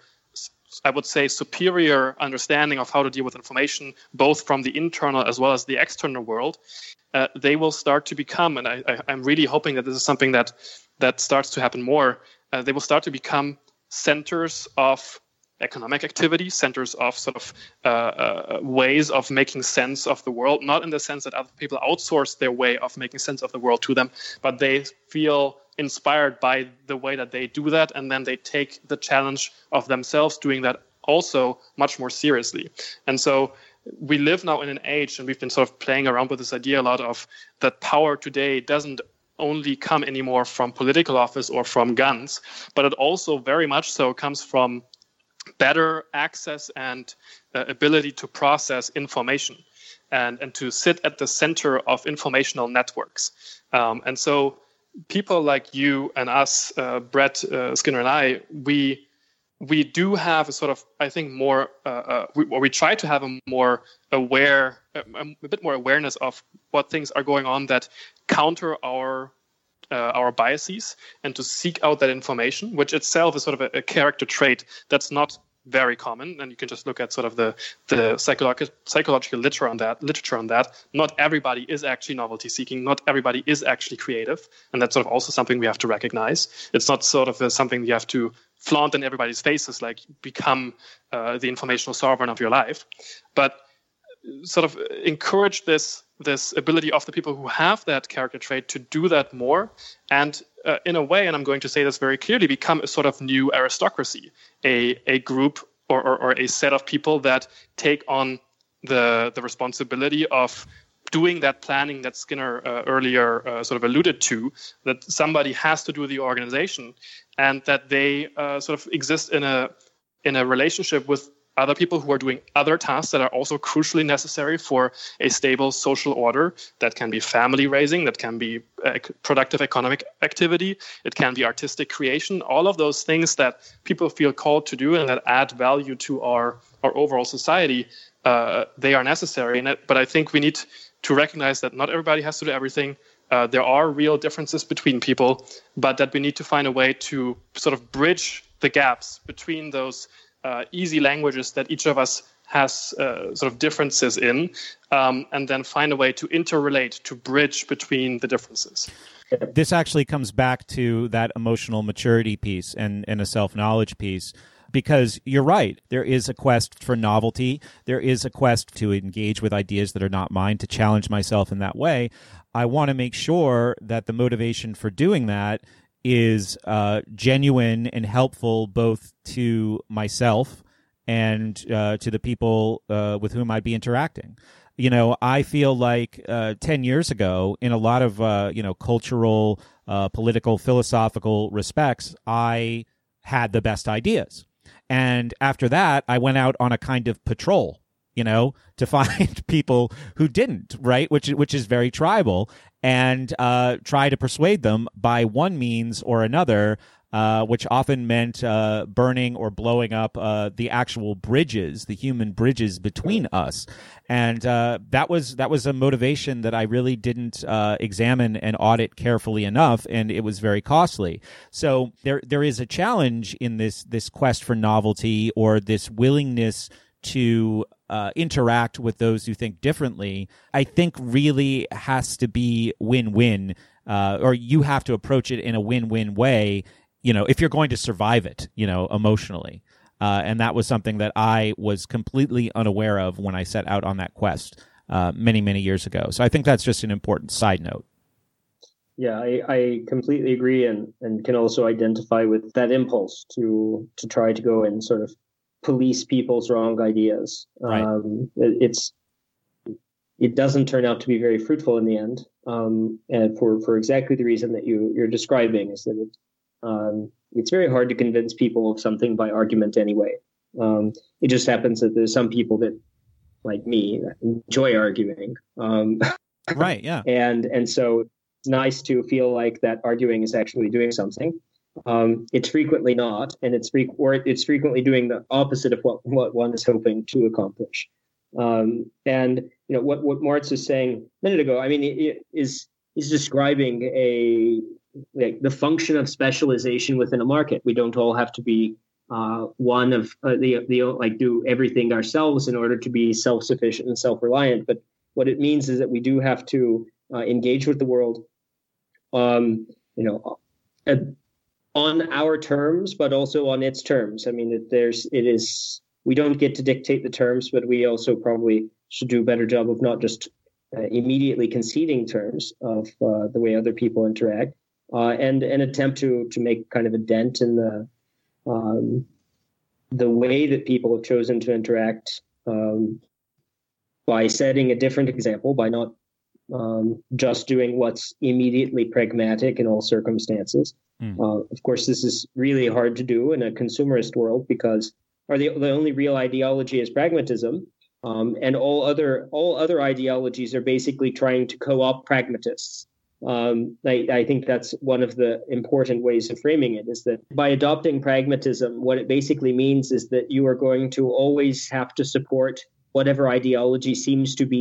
I would say, superior understanding of how to deal with information, both from the internal as well as the external world. Uh, they will start to become, and I, I, I'm really hoping that this is something that that starts to happen more. Uh, they will start to become centers of economic activity, centers of sort of uh, uh, ways of making sense of the world, not in the sense that other people outsource their way of making sense of the world to them, but they feel inspired by the way that they do that, and then they take the challenge of themselves doing that also much more seriously. And so we live now in an age, and we've been sort of playing around with this idea a lot, of that power today doesn't only come anymore from political office or from guns, but it also very much so comes from better access and uh, ability to process information and, and to sit at the center of informational networks. Um, and so people like you and us, uh, Brett uh, Skinner and I, we we do have a sort of, I think, more, uh, uh, we, or we try to have a more aware, a, a bit more awareness of what things are going on that counter our uh, our biases and to seek out that information, which itself is sort of a, a character trait that's not very common, and you can just look at sort of the the psychological psychological literature on that. Literature on that. Not everybody is actually novelty seeking. Not everybody is actually creative, and that's sort of also something we have to recognize. It's not sort of a, something you have to flaunt in everybody's faces, like become uh, the informational sovereign of your life, but sort of encourage this this ability of the people who have that character trait to do that more, and uh, in a way, and I'm going to say this very clearly, become a sort of new aristocracy, a a group or, or, or a set of people that take on the the responsibility of doing that planning that Skinner uh, earlier uh, sort of alluded to, that somebody has to do the organization, and that they uh, sort of exist in a in a relationship with other people who are doing other tasks that are also crucially necessary for a stable social order. That can be family raising, that can be uh, productive economic activity, it can be artistic creation, all of those things that people feel called to do and that add value to our, our overall society, uh, they are necessary. And it, but I think we need to recognize that not everybody has to do everything. Uh, there are real differences between people, but that we need to find a way to sort of bridge the gaps between those Uh, easy languages that each of us has uh, sort of differences in, um, and then find a way to interrelate, to bridge between the differences. This actually comes back to that emotional maturity piece and, and a self-knowledge piece, because you're right. There is a quest for novelty. There is a quest to engage with ideas that are not mine, to challenge myself in that way. I want to make sure that the motivation for doing that is uh, genuine and helpful both to myself and uh, to the people uh, with whom I'd be interacting. You know, I feel like uh, ten years ago, in a lot of, uh, you know, cultural, uh, political, philosophical respects, I had the best ideas. And after that, I went out on a kind of patrol, you know, to find people who didn't, right? Which, which is very tribal, and uh, try to persuade them by one means or another, uh, which often meant uh, burning or blowing up uh, the actual bridges, the human bridges between us. And uh, that was that was a motivation that I really didn't uh, examine and audit carefully enough, and it was very costly. So there there is a challenge in this this quest for novelty, or this willingness to uh, interact with those who think differently. I think really has to be win-win, uh, or you have to approach it in a win-win way, you know, if you're going to survive it, you know, emotionally. Uh, and that was something that I was completely unaware of when I set out on that quest uh, many, many years ago. So I think that's just an important side note. Yeah, I, I completely agree, and, and can also identify with that impulse to to try to go and sort of police people's wrong ideas. Right. Um, it, it's it doesn't turn out to be very fruitful in the end, um, and for, for exactly the reason that you you're describing, is that it um, it's very hard to convince people of something by argument anyway. Um, it just happens that there's some people that, like me, enjoy arguing. Um, right. Yeah. And and so it's nice to feel like that arguing is actually doing something. Um, it's frequently not, and it's fre- or it's frequently doing the opposite of what, what one is hoping to accomplish. Um, and you know what what Moritz was saying a minute ago. I mean, it is is describing a like the function of specialization within a market. We don't all have to be uh, one of uh, the the like do everything ourselves in order to be self-sufficient and self-reliant. But what it means is that we do have to uh, engage with the world, um, you know. Uh, on our terms, but also on its terms. I mean, it, there's, it is, we don't get to dictate the terms, but we also probably should do a better job of not just uh, immediately conceding terms of uh, the way other people interact, uh, and an attempt to to make kind of a dent in the um, the way that people have chosen to interact um, by setting a different example, by not um, just doing what's immediately pragmatic in all circumstances. Mm. Uh, of course, this is really hard to do in a consumerist world, because or the, the only real ideology is pragmatism, um, and all other all other ideologies are basically trying to co-opt pragmatists. Um, I, I think that's one of the important ways of framing it, is that by adopting pragmatism, what it basically means is that you are going to always have to support whatever ideology seems to be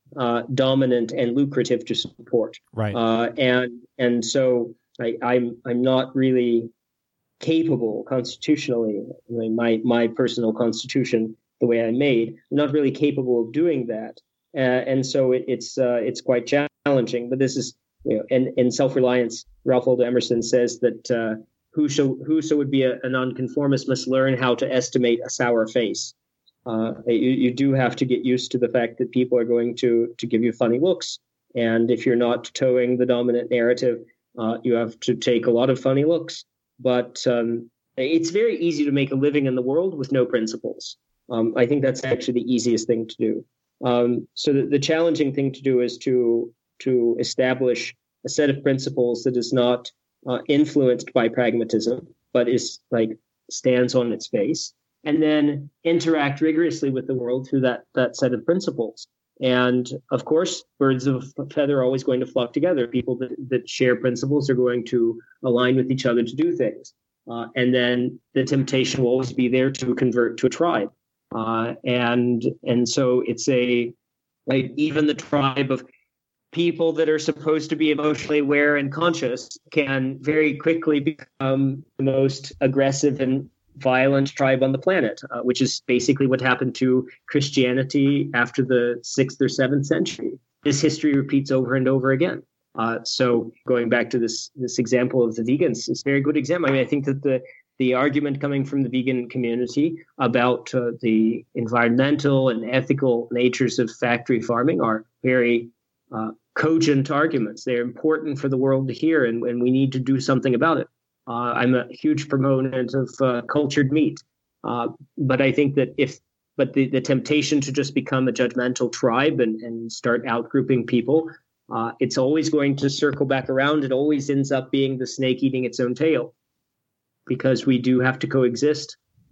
uh, dominant and lucrative to support. Right. Uh, and and so I, I'm I'm not really capable constitutionally. I mean, my my personal constitution, the way I'm made, I'm not really capable of doing that. Uh, and so it, it's uh, it's quite challenging. But this is, you know, in, in Self-Reliance, Ralph Waldo Emerson says that uh, whoso whoso would be a, a nonconformist must learn how to estimate a sour face. Uh, you, you do have to get used to the fact that people are going to to give you funny looks, and if you're not towing the dominant narrative, uh, you have to take a lot of funny looks. But um, it's very easy to make a living in the world with no principles. Um, I think that's actually the easiest thing to do. Um, so the, the challenging thing to do is to to establish a set of principles that is not uh, influenced by pragmatism, but is like stands on its face, and then interact rigorously with the world through that that set of principles. And of course, birds of a feather are always going to flock together. People that, that share principles are going to align with each other to do things. Uh, and then the temptation will always be there to convert to a tribe. Uh, and and so it's a, like, even the tribe of people that are supposed to be emotionally aware and conscious can very quickly become the most aggressive and violent tribe on the planet, uh, which is basically what happened to Christianity after the sixth or seventh century. This history repeats over and over again. Uh, so going back to this this example of the vegans, it's a very good example. I mean, I think that the the argument coming from the vegan community about uh, the environmental and ethical natures of factory farming are very uh, cogent arguments. They're important for the world to hear, and, and we need to do something about it. Uh, I'm a huge proponent of uh, cultured meat, uh, but I think that if, but the, the temptation to just become a judgmental tribe and, and start outgrouping people, uh, it's always going to circle back around. It always ends up being the snake eating its own tail, because we do have to coexist.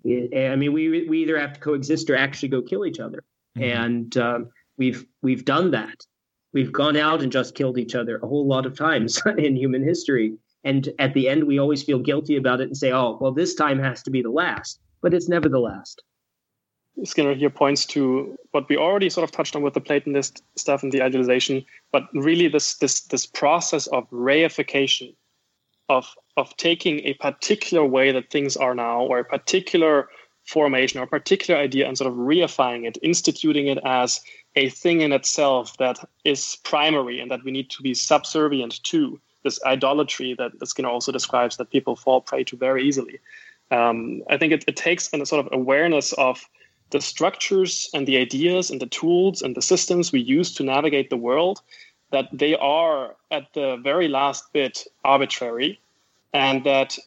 I mean, we we either have to coexist or actually go kill each other, mm-hmm. and um, we've we've done that. We've gone out and just killed each other a whole lot of times in human history. And at the end, we always feel guilty about it and say, oh, well, this time has to be the last. But it's never the last. Skinner here points to what we already sort of touched on with the Platonist stuff and the idealization, but really this this this process of reification, of of taking a particular way that things are now, or a particular formation or a particular idea, and sort of reifying it, instituting it as a thing in itself that is primary and that we need to be subservient to. This idolatry that Skinner also describes that people fall prey to very easily. Um, I think it, it takes a sort of awareness of the structures and the ideas and the tools and the systems we use to navigate the world, that they are at the very last bit arbitrary, and that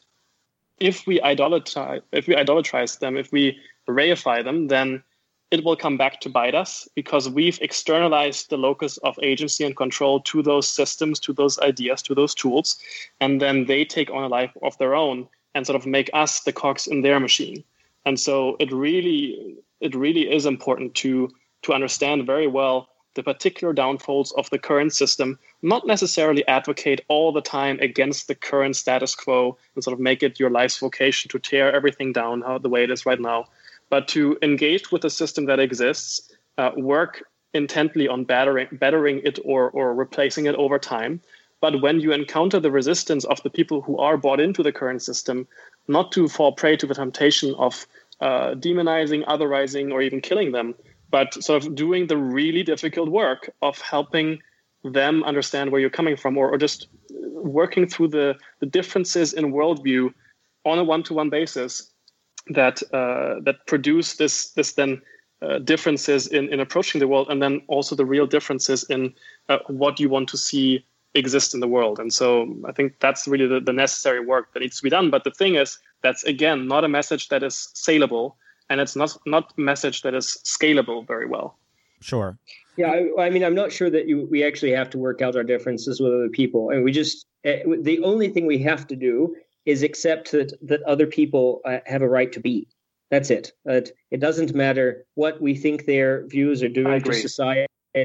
if we idolatrize, if we idolatrize them, if we reify them, then it will come back to bite us, because we've externalized the locus of agency and control to those systems, to those ideas, to those tools, and then they take on a life of their own and sort of make us the cogs in their machine. And so it really, it really is important to to understand very well the particular downfalls of the current system, not necessarily advocate all the time against the current status quo and sort of make it your life's vocation to tear everything down how the way it is right now, but to engage with the system that exists, uh, work intently on bettering, bettering it or, or replacing it over time. But when you encounter the resistance of the people who are bought into the current system, not to fall prey to the temptation of uh, demonizing, otherizing, or even killing them, but sort of doing the really difficult work of helping them understand where you're coming from, or, or just working through the, the differences in worldview on a one-to-one basis that uh, that produce this this then uh, differences in, in approaching the world, and then also the real differences in uh, what you want to see exist in the world. And so I think that's really the, the necessary work that needs to be done. But the thing is, that's, again, not a message that is saleable, and it's not not a message that is scalable very well. Sure. Yeah, I, I mean, I'm not sure that you, we actually have to work out our differences with other people. And we just, uh, the only thing we have to do is accept that, that other people uh, have a right to be. That's it. Uh, it doesn't matter what we think their views are doing to society,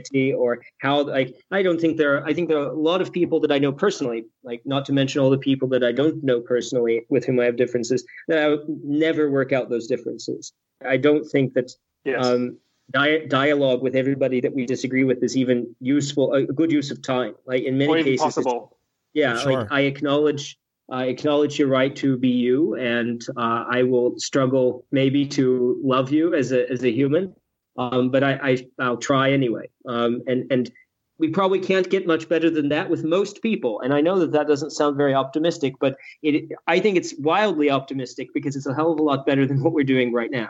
or how, like, I don't think there are, I think there are a lot of people that I know personally, like, not to mention all the people that I don't know personally with whom I have differences, that I would never work out those differences. I don't think that, yes. um, di- dialogue with everybody that we disagree with is even useful, a good use of time. Like in many or even cases, possible. yeah, Sure. like I acknowledge, I acknowledge your right to be you, and uh, I will struggle maybe to love you as a as a human, um, but I, I I'll try anyway. Um, and and we probably can't get much better than that with most people. And I know that that doesn't sound very optimistic, but it I think it's wildly optimistic because it's a hell of a lot better than what we're doing right now.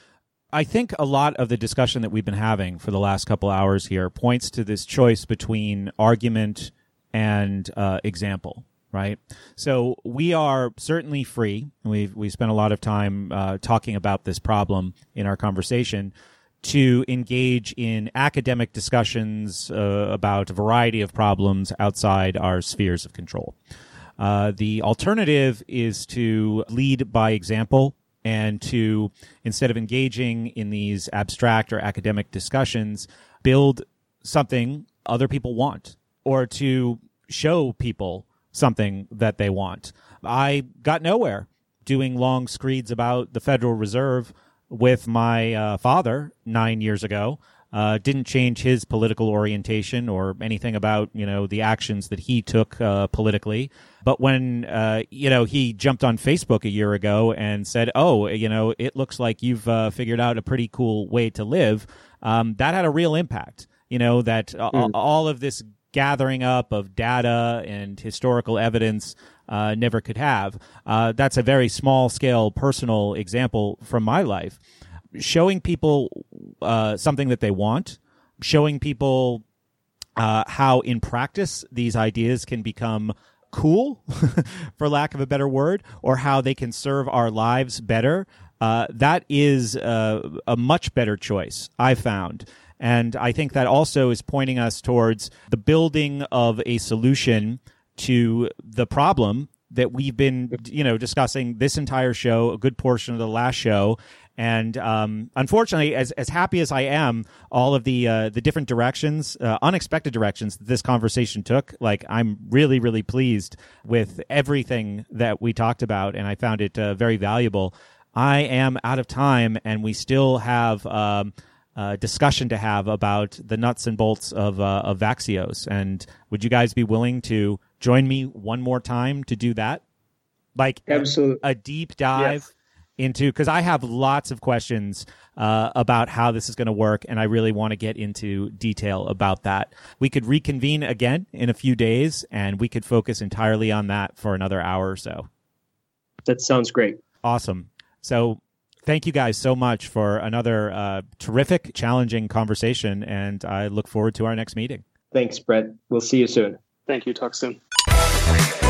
I think a lot of the discussion that we've been having for the last couple hours here points to this choice between argument and uh, example, right? So we are certainly free. We've we spent a lot of time uh, talking about this problem in our conversation to engage in academic discussions uh, about a variety of problems outside our spheres of control. Uh, the alternative is to lead by example and to, instead of engaging in these abstract or academic discussions, build something other people want, or to show people something that they want. I got nowhere doing long screeds about the Federal Reserve with my uh, father nine years ago. Uh, didn't change his political orientation or anything about, you know, the actions that he took uh, politically. But when, uh, you know, he jumped on Facebook a year ago and said, oh, you know, it looks like you've uh, figured out a pretty cool way to live, um, that had a real impact. You know, that uh, mm. all of this gathering up of data and historical evidence uh, never could have. Uh, that's a very small scale personal example from my life. Showing people uh, something that they want, showing people uh, how in practice these ideas can become cool, for lack of a better word, or how they can serve our lives better, uh, that is uh, a much better choice, I've found. And I think that also is pointing us towards the building of a solution to the problem that we've been, you know, discussing this entire show, a good portion of the last show. And um, unfortunately, as as happy as I am, all of the uh, the different directions, uh, unexpected directions that this conversation took, like I'm really, really pleased with everything that we talked about, and I found it uh, very valuable. I am out of time, and we still have um, a discussion to have about the nuts and bolts of uh, of Vaxios. And would you guys be willing to join me one more time to do that? Like Absolutely. a, a deep dive. Yes. Into because I have lots of questions uh, about how this is going to work, and I really want to get into detail about that. We could reconvene again in a few days, and we could focus entirely on that for another hour or so. That sounds great. Awesome. So thank you guys so much for another uh, terrific, challenging conversation, and I look forward to our next meeting. Thanks, Brett. We'll see you soon. Thank you. Talk soon.